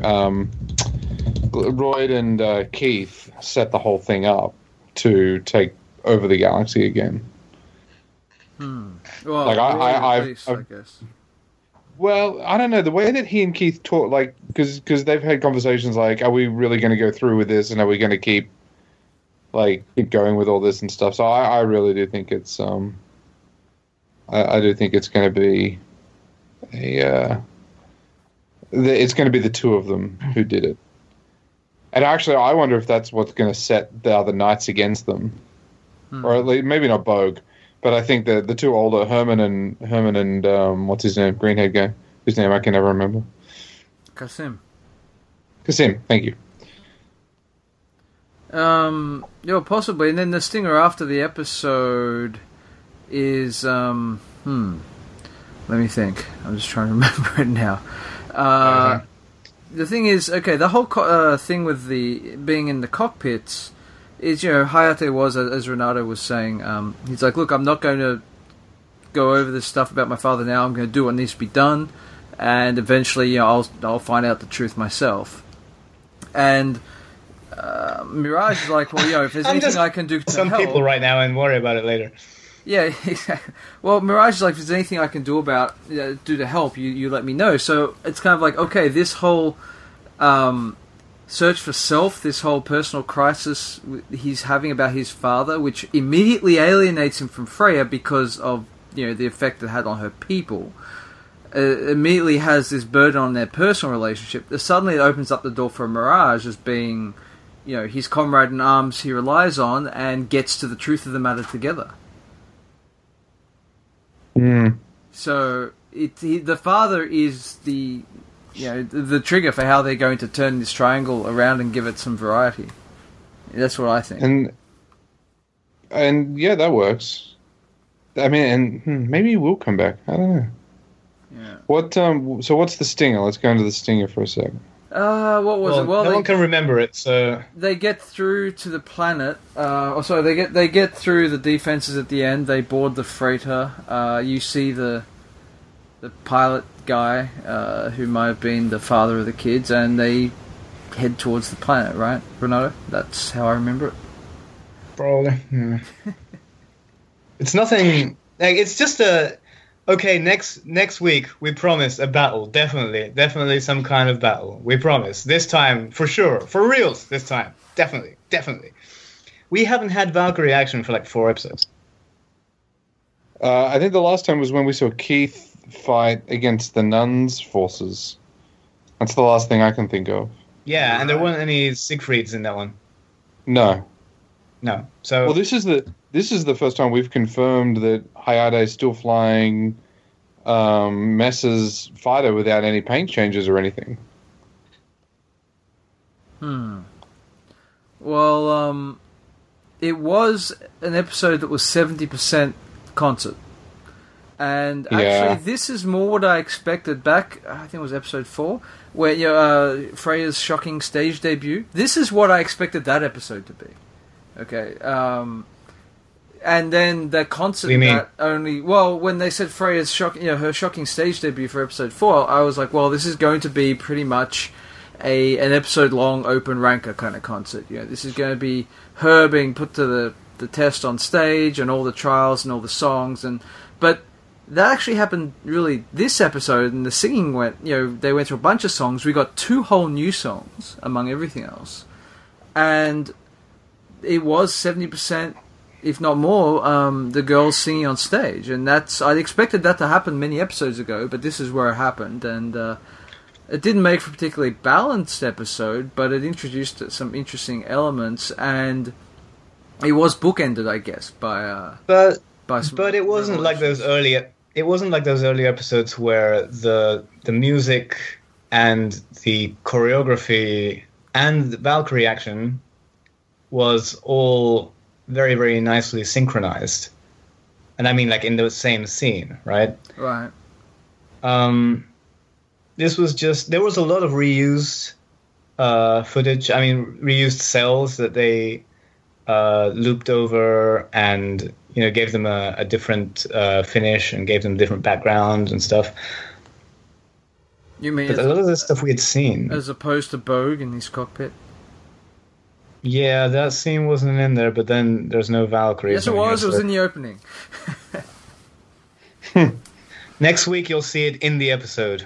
Royd and Keith set the whole thing up to take over the galaxy again. Well, Like, at least, I I've- guess. Well, I don't know, the way that he and Keith talk, like, because they've had conversations like, are we really going to go through with this, and are we going to keep going with all this and stuff? So I really do think it's I do think it's going to be it's going to be the two of them who did it. And actually, I wonder if that's what's going to set the other knights against them, or at least maybe not Bogue, but I think the two older Herman and what's his name, greenhead guy, whose name I can never remember. Kasim. Kasim, thank you. Yeah, possibly. And then the stinger after the episode is let me think. I'm just trying to remember it now. The thing is, okay, the whole thing with the being in the cockpits is, Hayate was, as Renato was saying, he's like, look, I'm not going to go over this stuff about my father now. I'm going to do what needs to be done, and eventually, I'll find out the truth myself. And Mirage is like, well, if there's anything I can do to Some help, people right now and worry about it later. yeah, exactly. Well, Mirage is like, if there's anything I can do to help, you let me know. So it's kind of like, okay, this whole search for self, this whole personal crisis he's having about his father, which immediately alienates him from Freya because of the effect it had on her people. Immediately has this burden on their personal relationship. Suddenly it opens up the door for Mirage as being, his comrade in arms he relies on, and gets to the truth of the matter together. So the father is the trigger for how they're going to turn this triangle around and give it some variety. That's what I think. And yeah, that works. I mean, and maybe he will come back. I don't know. Yeah. What? So what's the stinger? Let's go into the stinger for a second. What was it? Well, no one can remember it, so they get through to the planet. They get through the defenses at the end. They board the freighter. You see the pilot guy who might have been the father of the kids, and they head towards the planet. Right, Renato? That's how I remember it. probably. Yeah. It's nothing. Like, it's just a. Okay, next week we promise a battle. Definitely some kind of battle. We promise this time for sure, for reals. This time, definitely. We haven't had Valkyrie action for like 4 episodes. I think the last time was when we saw Keith fight against the nuns' forces. That's the last thing I can think of. Yeah, and there weren't any Siegfrieds in that one. No. So Well, this is the first time we've confirmed that Hayate is still flying Mess's fighter without any paint changes or anything. Well, it was an episode that was 70% concert. And actually, this is more what I expected back, I think it was episode 4, where Freya's shocking stage debut. This is what I expected that episode to be. Okay. And then the concert that only... Well, when they said Freya's her shocking stage debut for episode 4, I was like, well, this is going to be pretty much an episode-long open ranker kind of concert. This is going to be her being put to the test on stage and all the trials and all the songs. But that actually happened really this episode, and the singing went... they went through a bunch of songs. We got 2 whole new songs among everything else. And it was 70%... if not more, the girls singing on stage. And I'd expected that to happen many episodes ago, but this is where it happened. And it didn't make for a particularly balanced episode, but it introduced some interesting elements, and it was bookended, I guess, by But it wasn't like those earlier. It wasn't like those earlier episodes where the music and the choreography and the Valkyrie action was all very, very nicely synchronized. And I mean, like, in the same scene, right? Right. This was just... There was a lot of reused footage. I mean, reused cells that they looped over and, gave them a different finish and gave them different backgrounds and stuff. You mean... But a lot of the stuff we had seen... As opposed to Bogue in his cockpit? Yeah, that scene wasn't in there, but then there's no Valkyrie. Yes, it was. It was in the opening. Next week, you'll see it in the episode.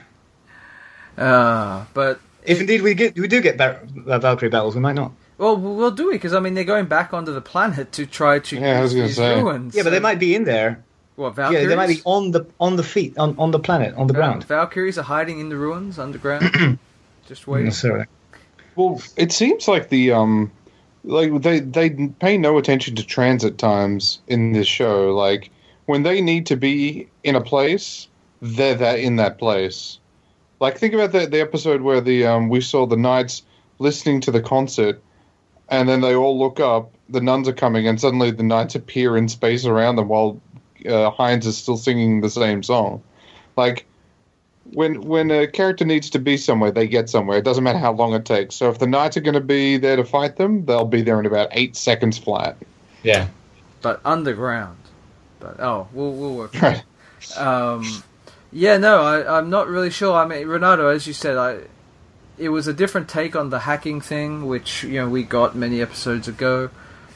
But if indeed we do get Valkyrie battles, we might not. Well, we'll do it because they're going back onto the planet to try to use these ruins. Yeah, but they might be in there. What, Valkyries? Yeah, they might be on the feet, on the planet, on the ground. Valkyries are hiding in the ruins underground, just waiting. Necessarily. Well, it seems like they pay no attention to transit times in this show. Like, when they need to be in a place, they're in that place. Like, think about the episode where we saw the knights listening to the concert, and then they all look up, the nuns are coming, and suddenly the knights appear in space around them while Heinz is still singing the same song. Like, when a character needs to be somewhere, they get somewhere. It doesn't matter how long it takes. So if the knights are going to be there to fight them, they'll be there in about 8 seconds flat. Yeah. But underground. But we'll work on it. Yeah, no, I'm not really sure. I mean, Renato, as you said, it was a different take on the hacking thing, which we got many episodes ago.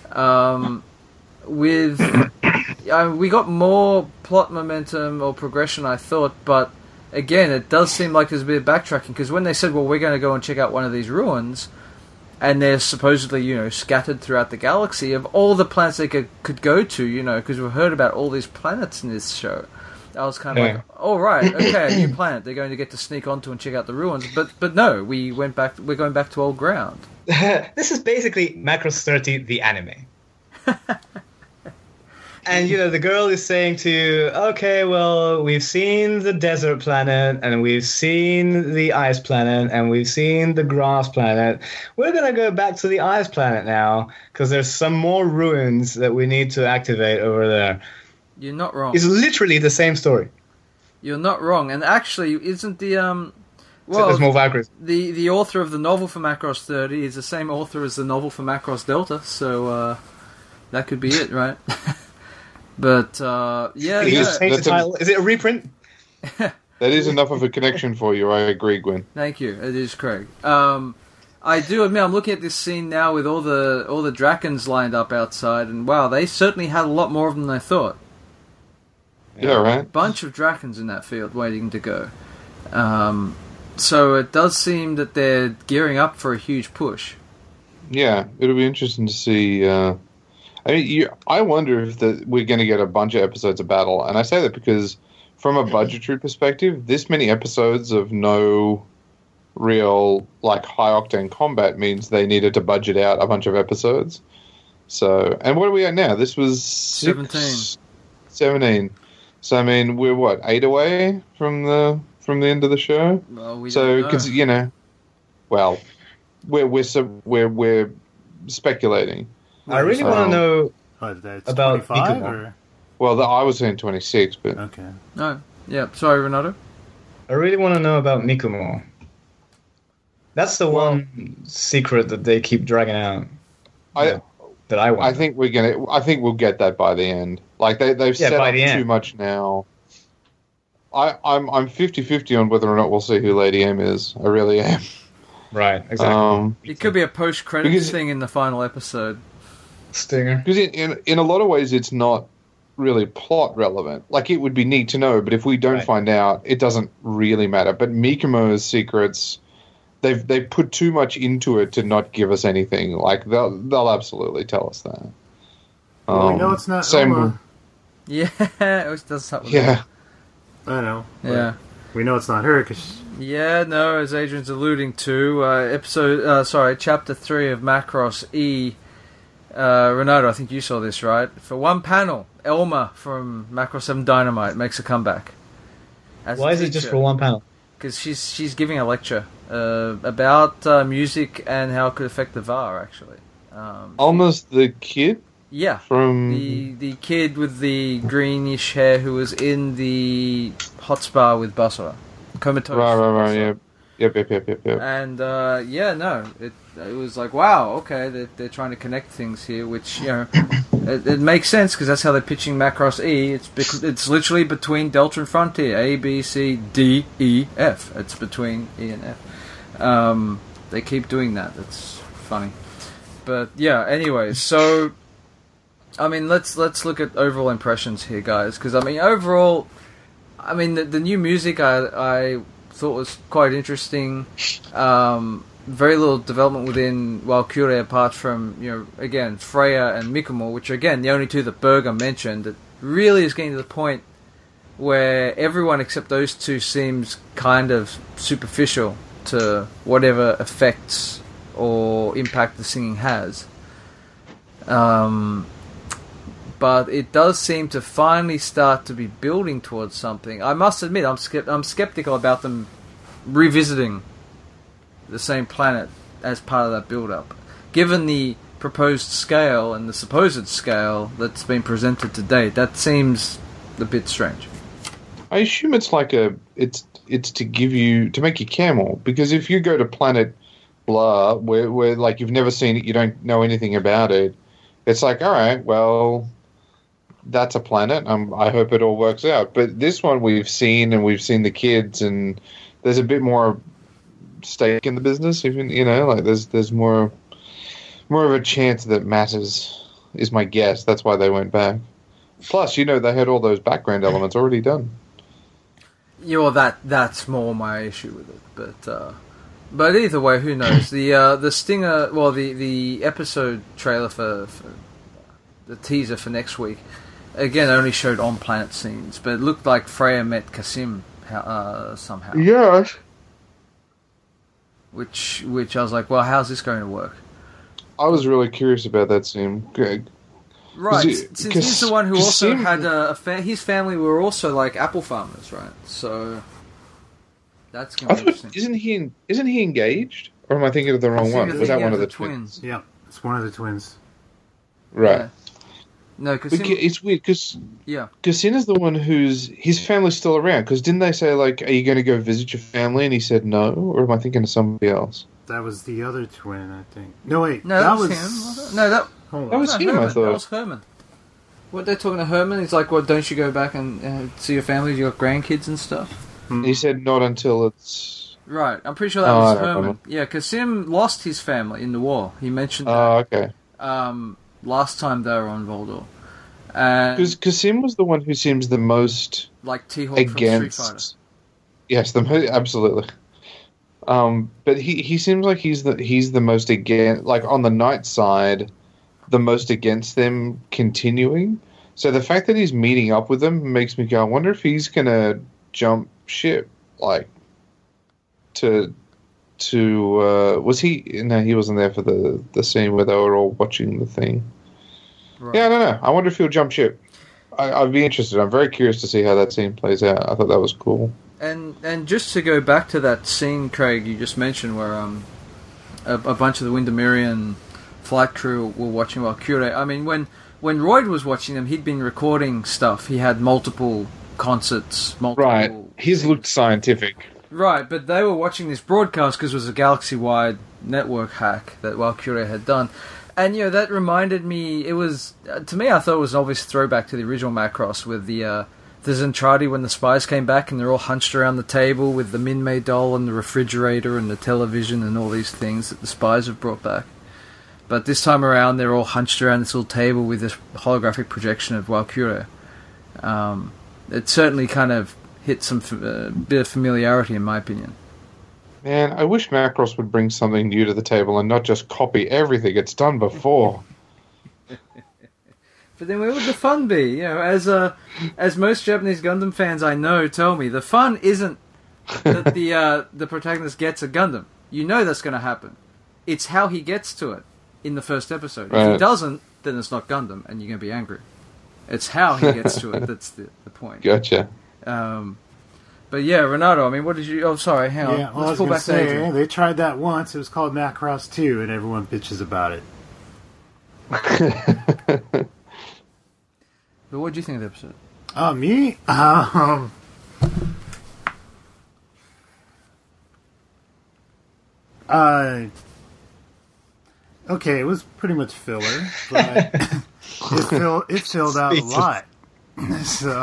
We got more plot momentum or progression, I thought, but again, it does seem like there's a bit of backtracking, because when they said, well, we're going to go and check out one of these ruins, and they're supposedly, scattered throughout the galaxy, of all the planets they could go to, because we've heard about all these planets in this show. I was kind of like, oh, right, okay, a new planet they're going to get to sneak onto and check out the ruins. But no, we're going back to old ground. This is basically Macross 30, the anime. And, the girl is saying to you, okay, well, we've seen the desert planet, and we've seen the ice planet, and we've seen the grass planet. We're going to go back to the ice planet now, because there's some more ruins that we need to activate over there. You're not wrong. It's literally the same story. You're not wrong. And actually, isn't the... so there's more Valkyries. The author of the novel for Macross 30 is the same author as the novel for Macross Delta, so that could be it, right? But, yeah... You just change the title. Is it a reprint? That is enough of a connection for you, I agree, Gwen. Thank you. It is, Craig. I do admit, I'm looking at this scene now with all the Drakons lined up outside, and wow, they certainly had a lot more of them than I thought. Yeah, right. A bunch of Drakons in that field waiting to go. So it does seem that they're gearing up for a huge push. Yeah, it'll be interesting to see. I wonder if we're going to get a bunch of episodes of Battle, and I say that because from a budgetary perspective, this many episodes of no real high octane combat means they needed to budget out a bunch of episodes. So, and what are we at now? This was 17. So I mean, we're 8 away from the end of the show. Well, we so don't know. we're speculating. I really want to know That's about 25 Mikumo. or Well, I was saying 26, but okay. No. Yeah. Sorry, Renato. I really want to know about Mikumo. That's the one secret that they keep dragging out. I that I want. I think we'll get that by the end. Like they've set by up the end. too much now. I'm 50-50 on whether or not we'll see who Lady M is. I really am. Right, exactly. It could be a post-credits Because- thing in the final episode. Stinger. Because in a lot of ways, it's not really plot relevant. Like, it would be neat to know, but if we don't Right. find out, it doesn't really matter. But Mikumo's secrets, they've put too much into it to not give us anything. Like, they'll absolutely tell us that. Well, we know it's not same. Oma. Yeah, it does start with Yeah, I know. but Yeah. We know it's not her because Yeah, no, as Adrian's alluding to, chapter 3 of Macross E. Renato, I think you saw this, right? For one panel, Elma from Macross 7 Dynamite makes a comeback. Why is it just for one panel? Because she's giving a lecture about music and how it could affect the VAR, actually. almost the kid Yeah. from. The kid with the greenish hair who was in the hot spa with Basara. Comatose. Right, Basara. yeah. Yep. And it was like, wow, okay, they're trying to connect things here, which it makes sense because that's how they're pitching Macross E. It's literally between Delta and Frontier, A, B, C, D, E, F. It's between E and F. They keep doing that. That's funny, but yeah. Anyway, so I mean, let's look at overall impressions here, guys, because I mean, overall, I mean, the new music I thought was quite interesting. Very little development within Valkyrie apart from, again, Freya and Mikumo, which are, again, the only two that Berger mentioned. It really is getting to the point where everyone except those two seems kind of superficial to whatever effects or impact the singing has. But it does seem to finally start to be building towards something. I must admit, I'm skeptical about them revisiting the same planet as part of that build-up. Given the proposed scale and the supposed scale that's been presented to date, that seems a bit strange. I assume it's like it's to make you care more, because if you go to planet blah where like you've never seen it, you don't know anything about it, it's like, all right, well, that's a planet. I hope it all works out. But this one we've seen the kids, and there's a bit more stake in the business, even, like there's more of a chance that matters, is my guess. That's why they went back. Plus, they had all those background elements already done. That's more my issue with it. But either way, who knows? The stinger, well, the episode trailer for the teaser for next week, again, only showed on-planet scenes, but it looked like Freya met Kasim somehow. Yeah. Which I was like, well, how's this going to work? I was really curious about that scene. Right, Is it- since he's the one who also Kasim- had his family were also like apple farmers, right? So that's going I to be thought, interesting. isn't he engaged? Or am I thinking of the wrong one? Was that one of the twins? yeah, it's one of the twins. Right. Yeah. No, because But it's weird because yeah, Sin is the one his family's still around. Because didn't they say, like, are you going to go visit your family? And he said no. Or am I thinking of somebody else? That was the other twin, I think. No, wait, no, that was him. Was it? No, Hold That on. was him, Herman. I thought. That was Herman. What they're talking to Herman? He's like, "What? Don't you go back and see your family? You got grandkids and stuff." He said not until it's... Right, I'm pretty sure that Oh, was I don't Herman. remember. Yeah, Kasim lost his family in the war. He mentioned that Oh, okay. last time they were on Voldor. And Because Kasim was the one who seems the most like T-Hawk from Street Fighter. against... Yes, absolutely. But he seems like he's the most against, like on the night side, the most against them continuing. So the fact that he's meeting up with them makes me go, I wonder if he's gonna jump ship, like was he? No, he wasn't there for the scene where they were all watching the thing. Right. Yeah, I don't know. I wonder if he'll jump ship. I'd be interested. I'm very curious to see how that scene plays out. I thought that was cool. And just to go back to that scene, Craig, you just mentioned where a bunch of the Windermerian flight crew were watching Valkyrie. I mean, when Royd was watching them, he'd been recording stuff. He had multiple concerts, Right. His looked scientific. Right, but they were watching this broadcast because it was a galaxy-wide network hack that Valkyrie had done. And, that reminded me, it was, to me, I thought it was an obvious throwback to the original Macross with the Zentradi when the spies came back and they're all hunched around the table with the Minmay doll and the refrigerator and the television and all these things that the spies have brought back. But this time around, they're all hunched around this little table with this holographic projection of Valkyrie. It certainly kind of hit some bit of familiarity, in my opinion. Man, I wish Macross would bring something new to the table and not just copy everything it's done before. But then where would the fun be? As most Japanese Gundam fans I know tell me, the fun isn't that the protagonist gets a Gundam. You know that's going to happen. It's how he gets to it in the first episode. Right. If he doesn't, then it's not Gundam, and you're going to be angry. It's how he gets to it that's the point. Gotcha. But yeah, Renato, I mean, what did you... Oh, sorry, hang on. Yeah, well, Let's pull back to Adrian. they tried that once. It was called Macross 2, and everyone bitches about it. But what did you think of the episode? Oh, me? Okay, it was pretty much filler, but it filled out a lot. So,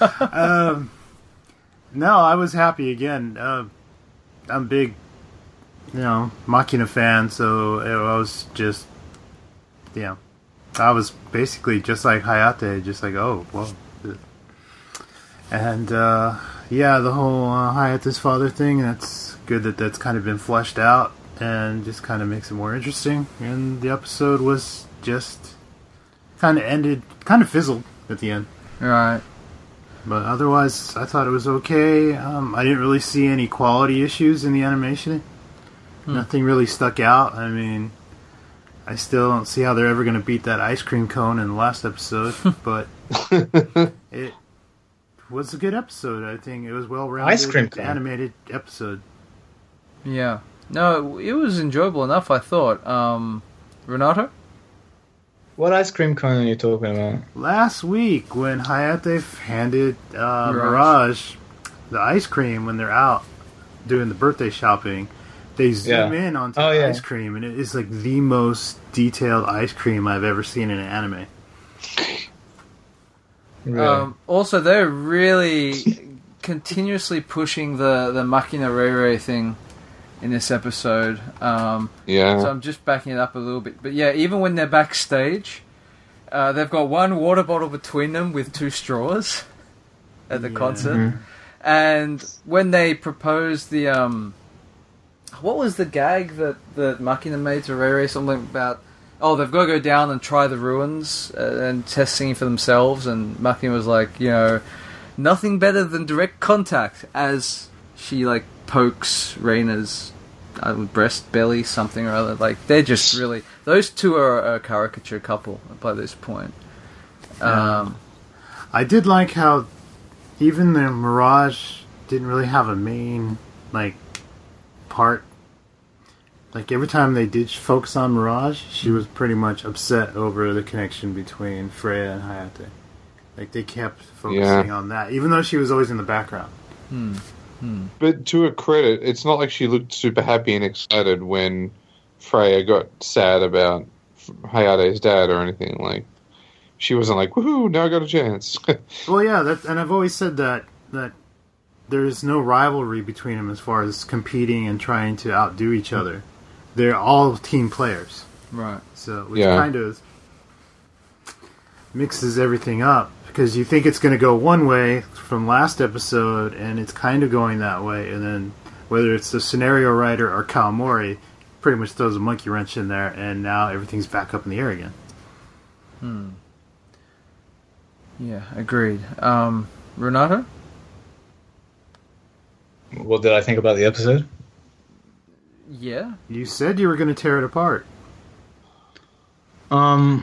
no, I was happy again. I'm a big, Machina fan, so it was just, I was basically just like Hayate, just like, oh, well. And, the whole Hayate's father thing, that's good that's kind of been fleshed out and just kind of makes it more interesting. And the episode was just kind of fizzled at the end. Right. But otherwise, I thought it was okay. I didn't really see any quality issues in the animation. Nothing really stuck out. I mean, I still don't see how they're ever going to beat that ice cream cone in the last episode. But it was a good episode. I think it was well-rounded, Ice cream cone. animated episode. Yeah. No, it was enjoyable enough, I thought. Renato? What ice cream cone are you talking about? Last week, when Hayate handed Mirage the ice cream when they're out doing the birthday shopping, they zoom in onto the ice cream, and it is like the most detailed ice cream I've ever seen in an anime. Really? Also, they're really continuously pushing the Machina Rei thing in this episode. So I'm just backing it up a little bit. But yeah, even when they're backstage, they've got one water bottle between them with two straws at the concert. Mm-hmm. And when they proposed the... what was the gag that Machina made to Rei? Something about... Oh, they've got to go down and try the ruins and test singing for themselves. And Machina was like, nothing better than direct contact, as she, pokes Reina's breast, belly, something or other. They're just really... Those two are a caricature couple by this point. I did like how even the Mirage didn't really have a main, part. Every time they did focus on Mirage, she was pretty much upset over the connection between Freya and Hayate. They kept focusing on that, even though she was always in the background. But to her credit, it's not like she looked super happy and excited when Freya got sad about Hayate's dad or anything. She wasn't like, woohoo, now I got a chance. Well, yeah, and I've always said that there's no rivalry between them as far as competing and trying to outdo each other. They're all team players. Right. So, which kind of mixes everything up. Because you think it's going to go one way from last episode, and it's kind of going that way. And then, whether it's the scenario writer or Kawamori, pretty much throws a monkey wrench in there, and now everything's back up in the air again. Yeah, agreed. Renato? What did I think about the episode? Yeah. You said you were going to tear it apart. No.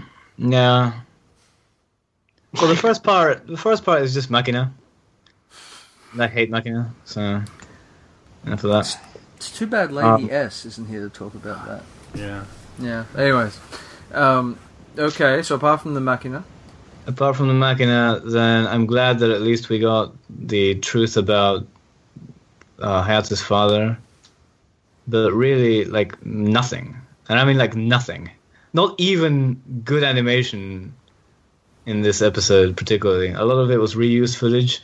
Well, the first part is just Machina. I hate Machina, so enough of that. It's too bad Lady S isn't here to talk about that. Yeah. Yeah. Anyways, okay. So apart from the Machina, Apart from the Machina, then I'm glad that at least we got the truth about Hayata's father. But really, like, nothing. And I mean, like, nothing. Not even good animation in this episode, particularly. A lot of it was reused footage.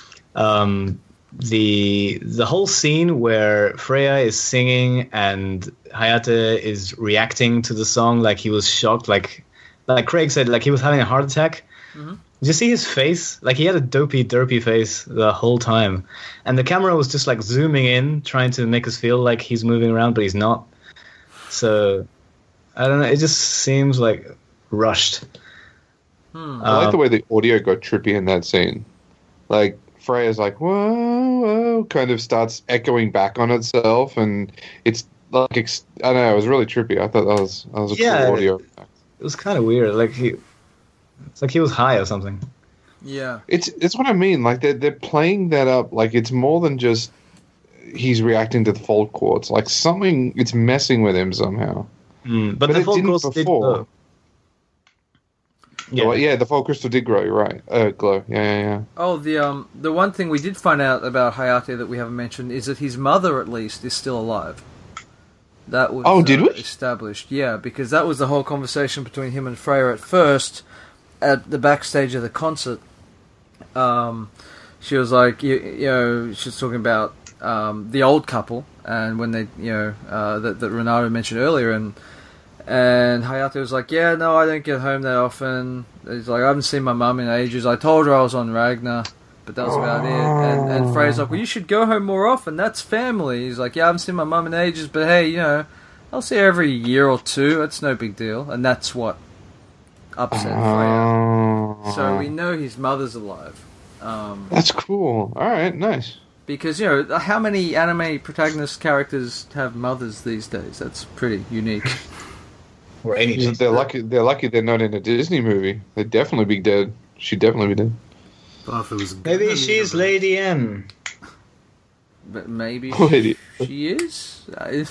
The whole scene where Freya is singing and Hayate is reacting to the song like he was shocked, like Craig said, like he was having a heart attack. Mm-hmm. Did you see his face? Like he had a dopey, derpy face the whole time. And the camera was just like zooming in, trying to make us feel like he's moving around, but he's not. So, I don't know, it just seems like rushed. I like the way the audio got trippy in that scene. Like, Freya's like, whoa, whoa, kind of starts echoing back on itself, and it's like, I don't know, it was really trippy. I thought that was a cool audio. It was kind of weird. Like it's like he was high or something. yeah, It's what I mean. Like they're playing that up. Like it's more than just he's reacting to the fault chords. Like something, it's messing with him somehow. But the it fault didn't chords did before. glow. Yeah, the fault crystal did grow. You're right, glow. Yeah. Oh, the one thing we did find out about Hayate that we haven't mentioned is that his mother, at least, is still alive. That was did we? established, yeah, because that was the whole conversation between him and Freya at first, at the backstage of the concert. She was like, you know, she was talking about the old couple, and when they, that Renato mentioned earlier, and Hayate was like, yeah, no, I don't get home that often. He's like, I haven't seen my mum in ages. I told her I was on Ragnar, but that was about it. And Freya's like, well, you should go home more often. That's family. He's like, yeah, I haven't seen my mum in ages, but hey, I'll see her every year or two. That's no big deal. And that's what upset Freya. So we know his mother's alive. That's cool. All right, nice. Because, how many anime protagonist characters have mothers these days? That's pretty unique. Or anything. They're lucky they're not in a Disney movie. They'd definitely be dead. She'd definitely be dead. Well, if it was good Maybe in the she's universe. Lady M. But maybe Lady. she is?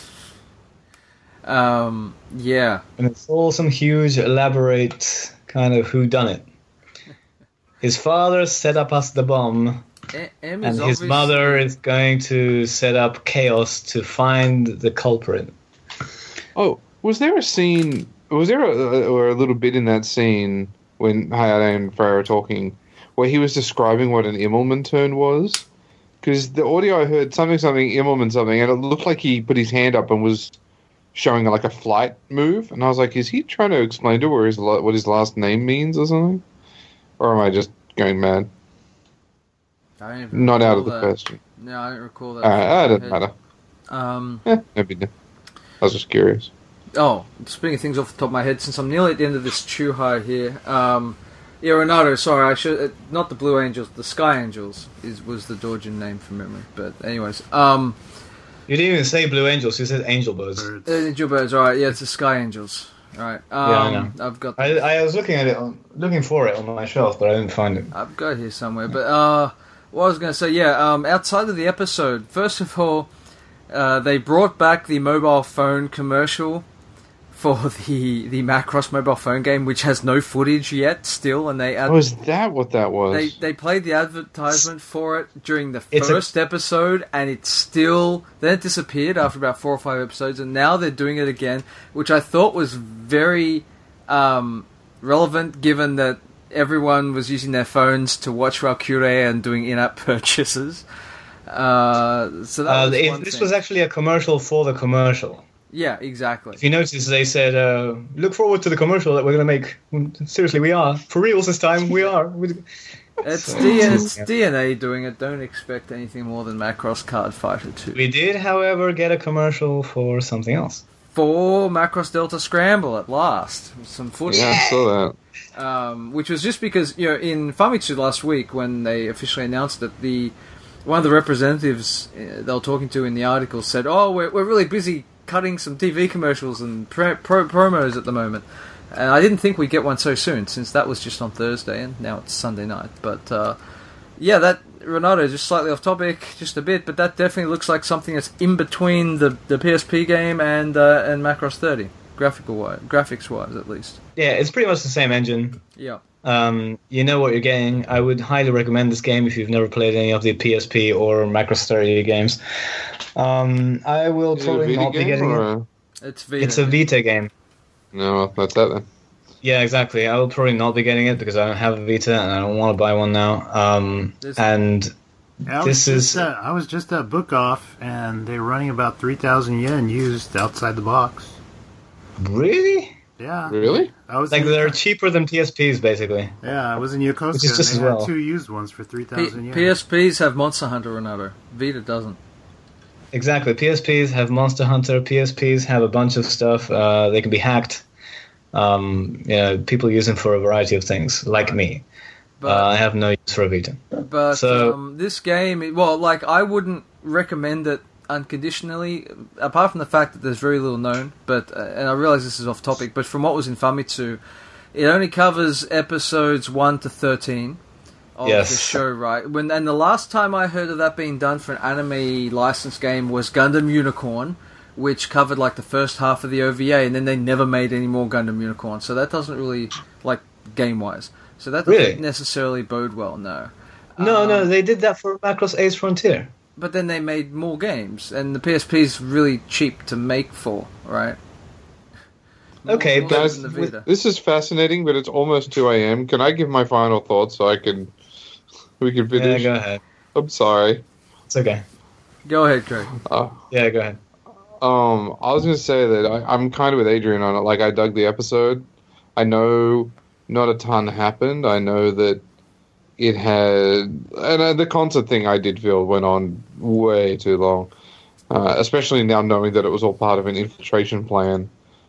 Yeah. And it's all some huge, elaborate kind of whodunit. His father set up us the bomb, M and is his mother is going to set up chaos to find the culprit. Oh, was there a scene? Was there a little bit in that scene when Hayate and Freya were talking, where he was describing what an Immelman turn was? Because the audio I heard something Immelman something, and it looked like he put his hand up and was showing like a flight move, and I was like, is he trying to explain to her what his last name means or something? Or am I just going mad? I don't even Not out of recall the that. question. No, I don't recall that. It doesn't matter. No big deal. I was just curious. Oh, speaking of things off the top of my head, since I'm nearly at the end of this Chuhai here, yeah, Renato, sorry, I should not the Blue Angels, the Sky Angels was the Dorjian name from memory. But anyways, You didn't even say Blue Angels, you said Angel Birds. Birds. Angel Birds, right? Yeah, it's the Sky Angels, right? I know. I've got I was looking for it on my shelf, but I didn't find it. I've got it here somewhere. But what I was going to say, yeah, outside of the episode, first of all, they brought back the mobile phone commercial for the Macross mobile phone game, which has no footage yet still, and they Oh, is that what that was? they played the advertisement for it during the It's first episode, and then it disappeared after about 4 or 5 episodes, and now they're doing it again, which I thought was very relevant, given that everyone was using their phones to watch Valkyrie and doing in-app purchases. So that was one This thing. was actually a commercial for the commercial. Yeah, exactly. If you notice, they said, look forward to the commercial that we're going to make. Seriously, we are. For reals this time, we are. It's DNA doing it. Don't expect anything more than Macross Card Fighter 2. We did, however, get a commercial for something else. For Macross Delta Scramble at last. Some footage. Yeah, I saw that. Which was just because, in Famitsu last week, when they officially announced it, one of the representatives they were talking to in the article said, oh, we're really busy cutting some TV commercials and promos at the moment. And I didn't think we'd get one so soon, since that was just on Thursday, and now it's Sunday night. But, yeah, that, Renato, just slightly off topic, just a bit, but that definitely looks like something that's in between the PSP game and Macross 30. graphics wise at least. Yeah, it's pretty much the same engine. Yeah. You know what you're getting. I would highly recommend this game if you've never played any of the PSP or MicroStrategy games. I will probably not be getting it. It's Vita. It's a Vita game. No, that's that then. Yeah, exactly. I will probably not be getting it because I don't have a Vita and I don't want to buy one now. I was just at Book Off, and they're running about 3,000 yen used outside the box. Really? Yeah. Really? I was Like in, they're cheaper than PSPs, basically. Yeah, I was in Yokosuka, Which is just and they as had well. 2 used ones for 3,000 yen. PSPs have Monster Hunter, Renato. Vita doesn't. Exactly. PSPs have Monster Hunter. PSPs have a bunch of stuff. They can be hacked. People use them for a variety of things, like me. But I have no use for a Vita. But So- this game, well, like I wouldn't recommend it unconditionally, apart from the fact that there's very little known. But and I realize this is off topic, but from what was in Famitsu, it only covers episodes 1 to 13 of Yes. the show, right? And the last time I heard of that being done for an anime licensed game was Gundam Unicorn, which covered like the first half of the OVA, and then they never made any more Gundam Unicorn. So that doesn't really, like, game-wise. So that doesn't Really? necessarily bode well, no. No, they did that for Macross Ace Frontier. But then they made more games, and the PSP is really cheap to make for, right? Okay, More but than the Vita. This is fascinating, but it's almost 2 a.m. Can I give my final thoughts so we can Yeah, finish? go ahead. I'm sorry. It's okay. Go ahead, Craig. Yeah, go ahead. I was going to say that I'm kind of with Adrian on it. Like, I dug the episode. I know not a ton happened. I know that it had... And the concert thing I did feel went on way too long. Especially now knowing that it was all part of an infiltration plan.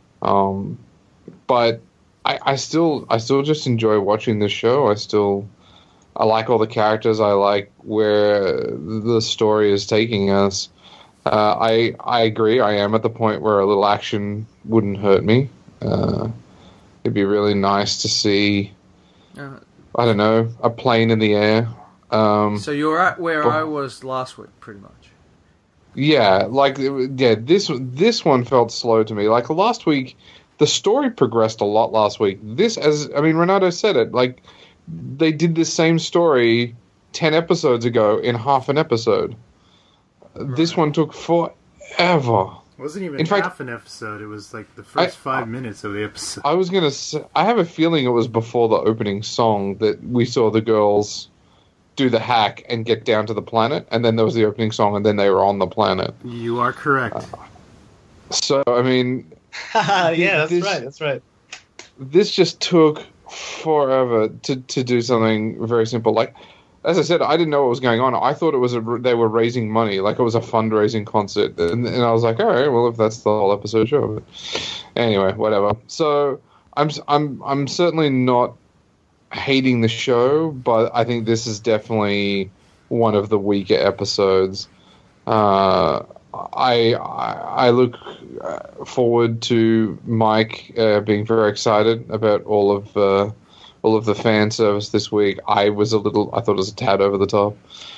But I still just enjoy watching this show. I like all the characters. I like where the story is taking us. I agree. I am at the point where a little action wouldn't hurt me. It'd be really nice to see, I don't know, a plane in the air. So you're at where I was last week, pretty much. Yeah, this one felt slow to me. Like last week, the story progressed a lot last week. Renato said it, like, they did this same story 10 episodes ago in half an episode. Right. This one took forever. It wasn't even in fact, half an episode. It was like the first 5 minutes of the episode. I was going to say, I have a feeling it was before the opening song that we saw the girls do the hack and get down to the planet, and then there was the opening song, and then they were on the planet. You are correct. So, I mean... Yeah, that's right. This just took forever to do something very simple. Like, as I said, I didn't know what was going on. I thought it was they were raising money, like it was a fundraising concert, and I was like, all right, well, if that's the whole episode, sure. But anyway, whatever. So I'm certainly not hating the show, but I think this is definitely one of the weaker episodes. I look forward to Mike being very excited about all of the fan service this week. I thought it was a tad over the top.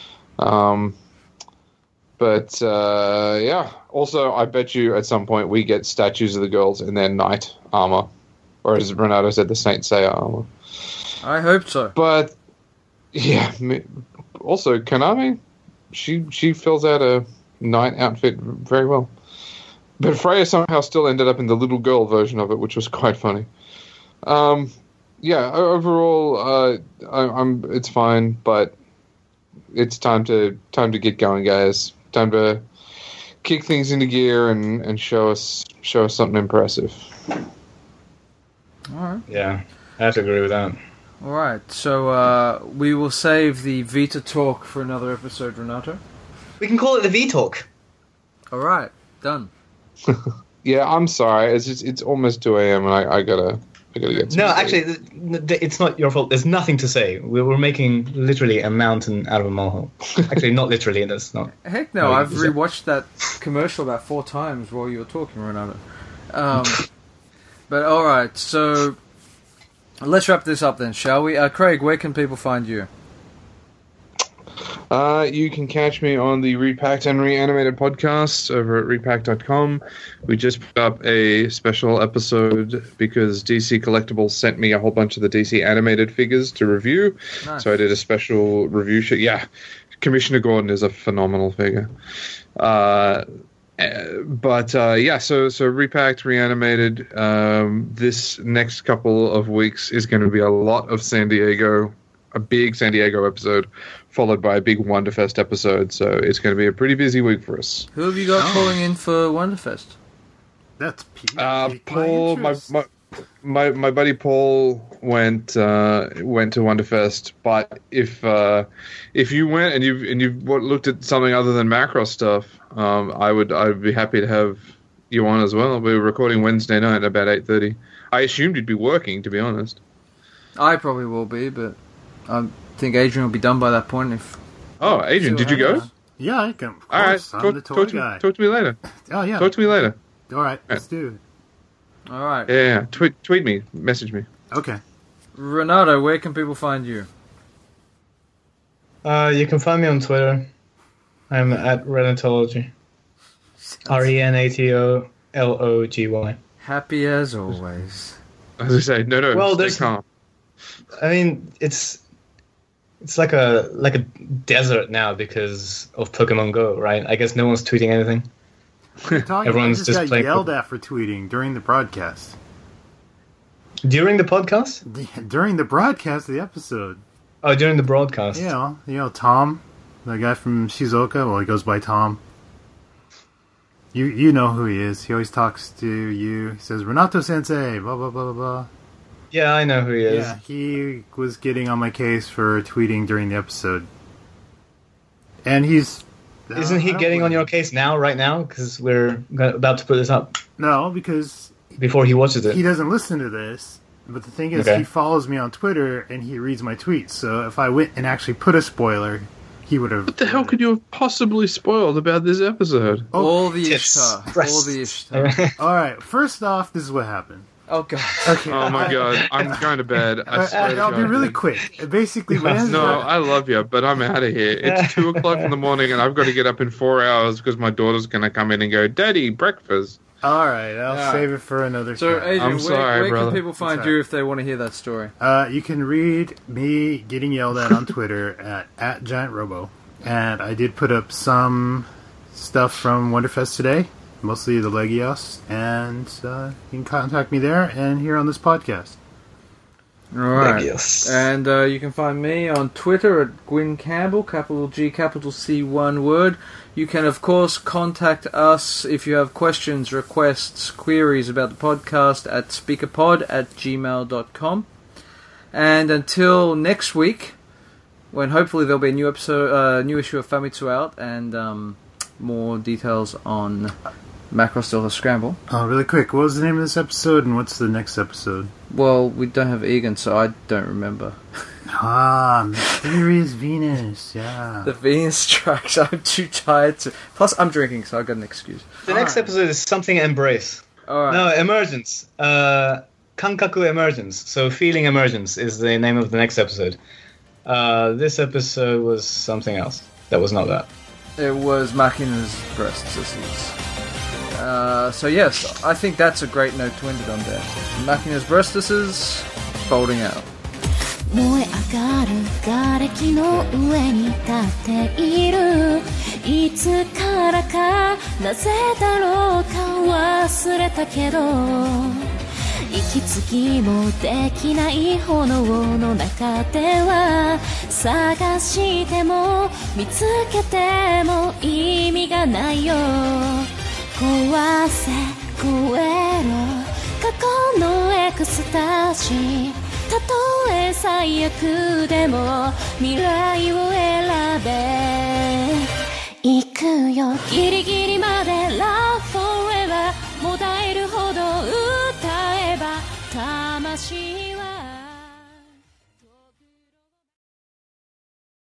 Yeah. Also, I bet you at some point we get statues of the girls in their knight armor, or as Renato said, the Saint Seiya armor. I hope so. But yeah. Also, Konami, she fills out a knight outfit very well. But Freya somehow still ended up in the little girl version of it, which was quite funny. Yeah, overall, it's fine, but it's time to get going, guys. Time to kick things into gear and show us something impressive. All right. Yeah, I have to agree with that. All right. So we will save the Vita talk for another episode, Renato. We can call it the V-Talk. All right. Done. Yeah, I'm sorry. It's almost 2 a.m. and I gotta get some No, sleep. actually, it's not your fault. There's nothing to say. We're making literally a mountain out of a molehill. Actually, not literally. That's not. Heck no, No, I've is rewatched that commercial about 4 times while you were talking, Renato. But all right, so let's wrap this up then, shall we? Craig, where can people find you? You can catch me on the Repacked and Reanimated podcast over at repack.com. We just put up a special episode because DC Collectibles sent me a whole bunch of the DC animated figures to review. Nice. So I did a special review show. Yeah, Commissioner Gordon is a phenomenal figure. So Repacked, Reanimated. This next couple of weeks is going to be a lot of San Diego, a big San Diego episode, followed by a big Wonderfest episode. So it's going to be a pretty busy week for us. Who have you got calling in for Wonderfest? That's Paul, my buddy Paul went to Wonderfest. But if you went and you've looked at something other than Macross stuff, I'd be happy to have you on as well. We're recording Wednesday night at about 8:30. I assumed you'd be working, to be honest. I probably will be, but I think Adrian will be done by that point. Adrian, did you go? Yeah, I can. Of All right, course, I'm the toy guy. talk to me later. Oh yeah. Talk to me later. All right, let's do it. All right. Yeah. Tweet me, message me. Okay. Renato, where can people find you? You can find me on Twitter. I'm at Renatology. RENATOLOGY. Happy as always. As I say, no. Well, stay there's- calm. I mean, it's like a desert now because of Pokemon Go, right? I guess no one's tweeting anything. Everyone's I just got playing yelled at for tweeting during the broadcast. During the podcast? During the broadcast of the episode. Oh, during the broadcast. You know Tom, the guy from Shizuoka. Well, he goes by Tom. You know who he is. He always talks to you. He says, Renato Sensei, blah, blah, blah, blah, blah. Yeah, I know who he is. Yeah, he was getting on my case for tweeting during the episode. And he's... Isn't he getting on your case right now? Because we're about to put this up. No, because... Before he watches it. He doesn't listen to this. But the thing is, He follows me on Twitter, and he reads my tweets. So if I went and actually put a spoiler, he would have... What the hell could you have possibly spoiled about this episode? All the tits, Ishtar. breasts. All the Ishtar. Alright, first off, this is what happened. Oh, God. Okay. Oh my god, I'm going to bed. I swear to I'll God, be really dude. quick. Basically, what ends No, up... I love you, but I'm out of here. It's 2 o'clock in the morning, and I've got to get up in 4 hours because my daughter's going to come in and go, Daddy, breakfast. Alright, I'll Yeah. save it for another So, time. Adrian, I'm sorry, where brother. can people find It's you if they want to hear that story? You can read me getting yelled at on Twitter at GiantRobo. And I did put up some stuff from Wonderfest today, mostly the Legios, and you can contact me there and here on this podcast. All right. Yes. And you can find me on Twitter at Gwyn Campbell, capital G, capital C, one word. You can, of course, contact us if you have questions, requests, queries about the podcast at speakerpod@gmail.com. And until next week, when hopefully there'll be a new episode, new issue of Famitsu out, and more details on Macross Delta Scramble. Oh, really quick, what was the name of this episode and what's the next episode? Well, we don't have Egan, so I don't remember. Mysterious Venus, yeah. The Venus tracks. I'm too tired to. Plus, I'm drinking, so I've got an excuse. The next episode is something embrace. All right. No, emergence. Kankaku emergence. So feeling emergence is the name of the next episode. This episode was something else. That was not that. It was Machina's breast sisters. So yes, I think that's a great note to end it on there. Machina's breast sisters folding out. 燃え上がる瓦礫の上に立っているいつからかなぜだろうか忘れたけど息継ぎもできない炎の中では探しても見つけても意味がないよ壊せ超えろ過去のエクスタシーたとえ最悪でも未来を選べ行くよギリギリまで Love Forever もだえるほど歌えば魂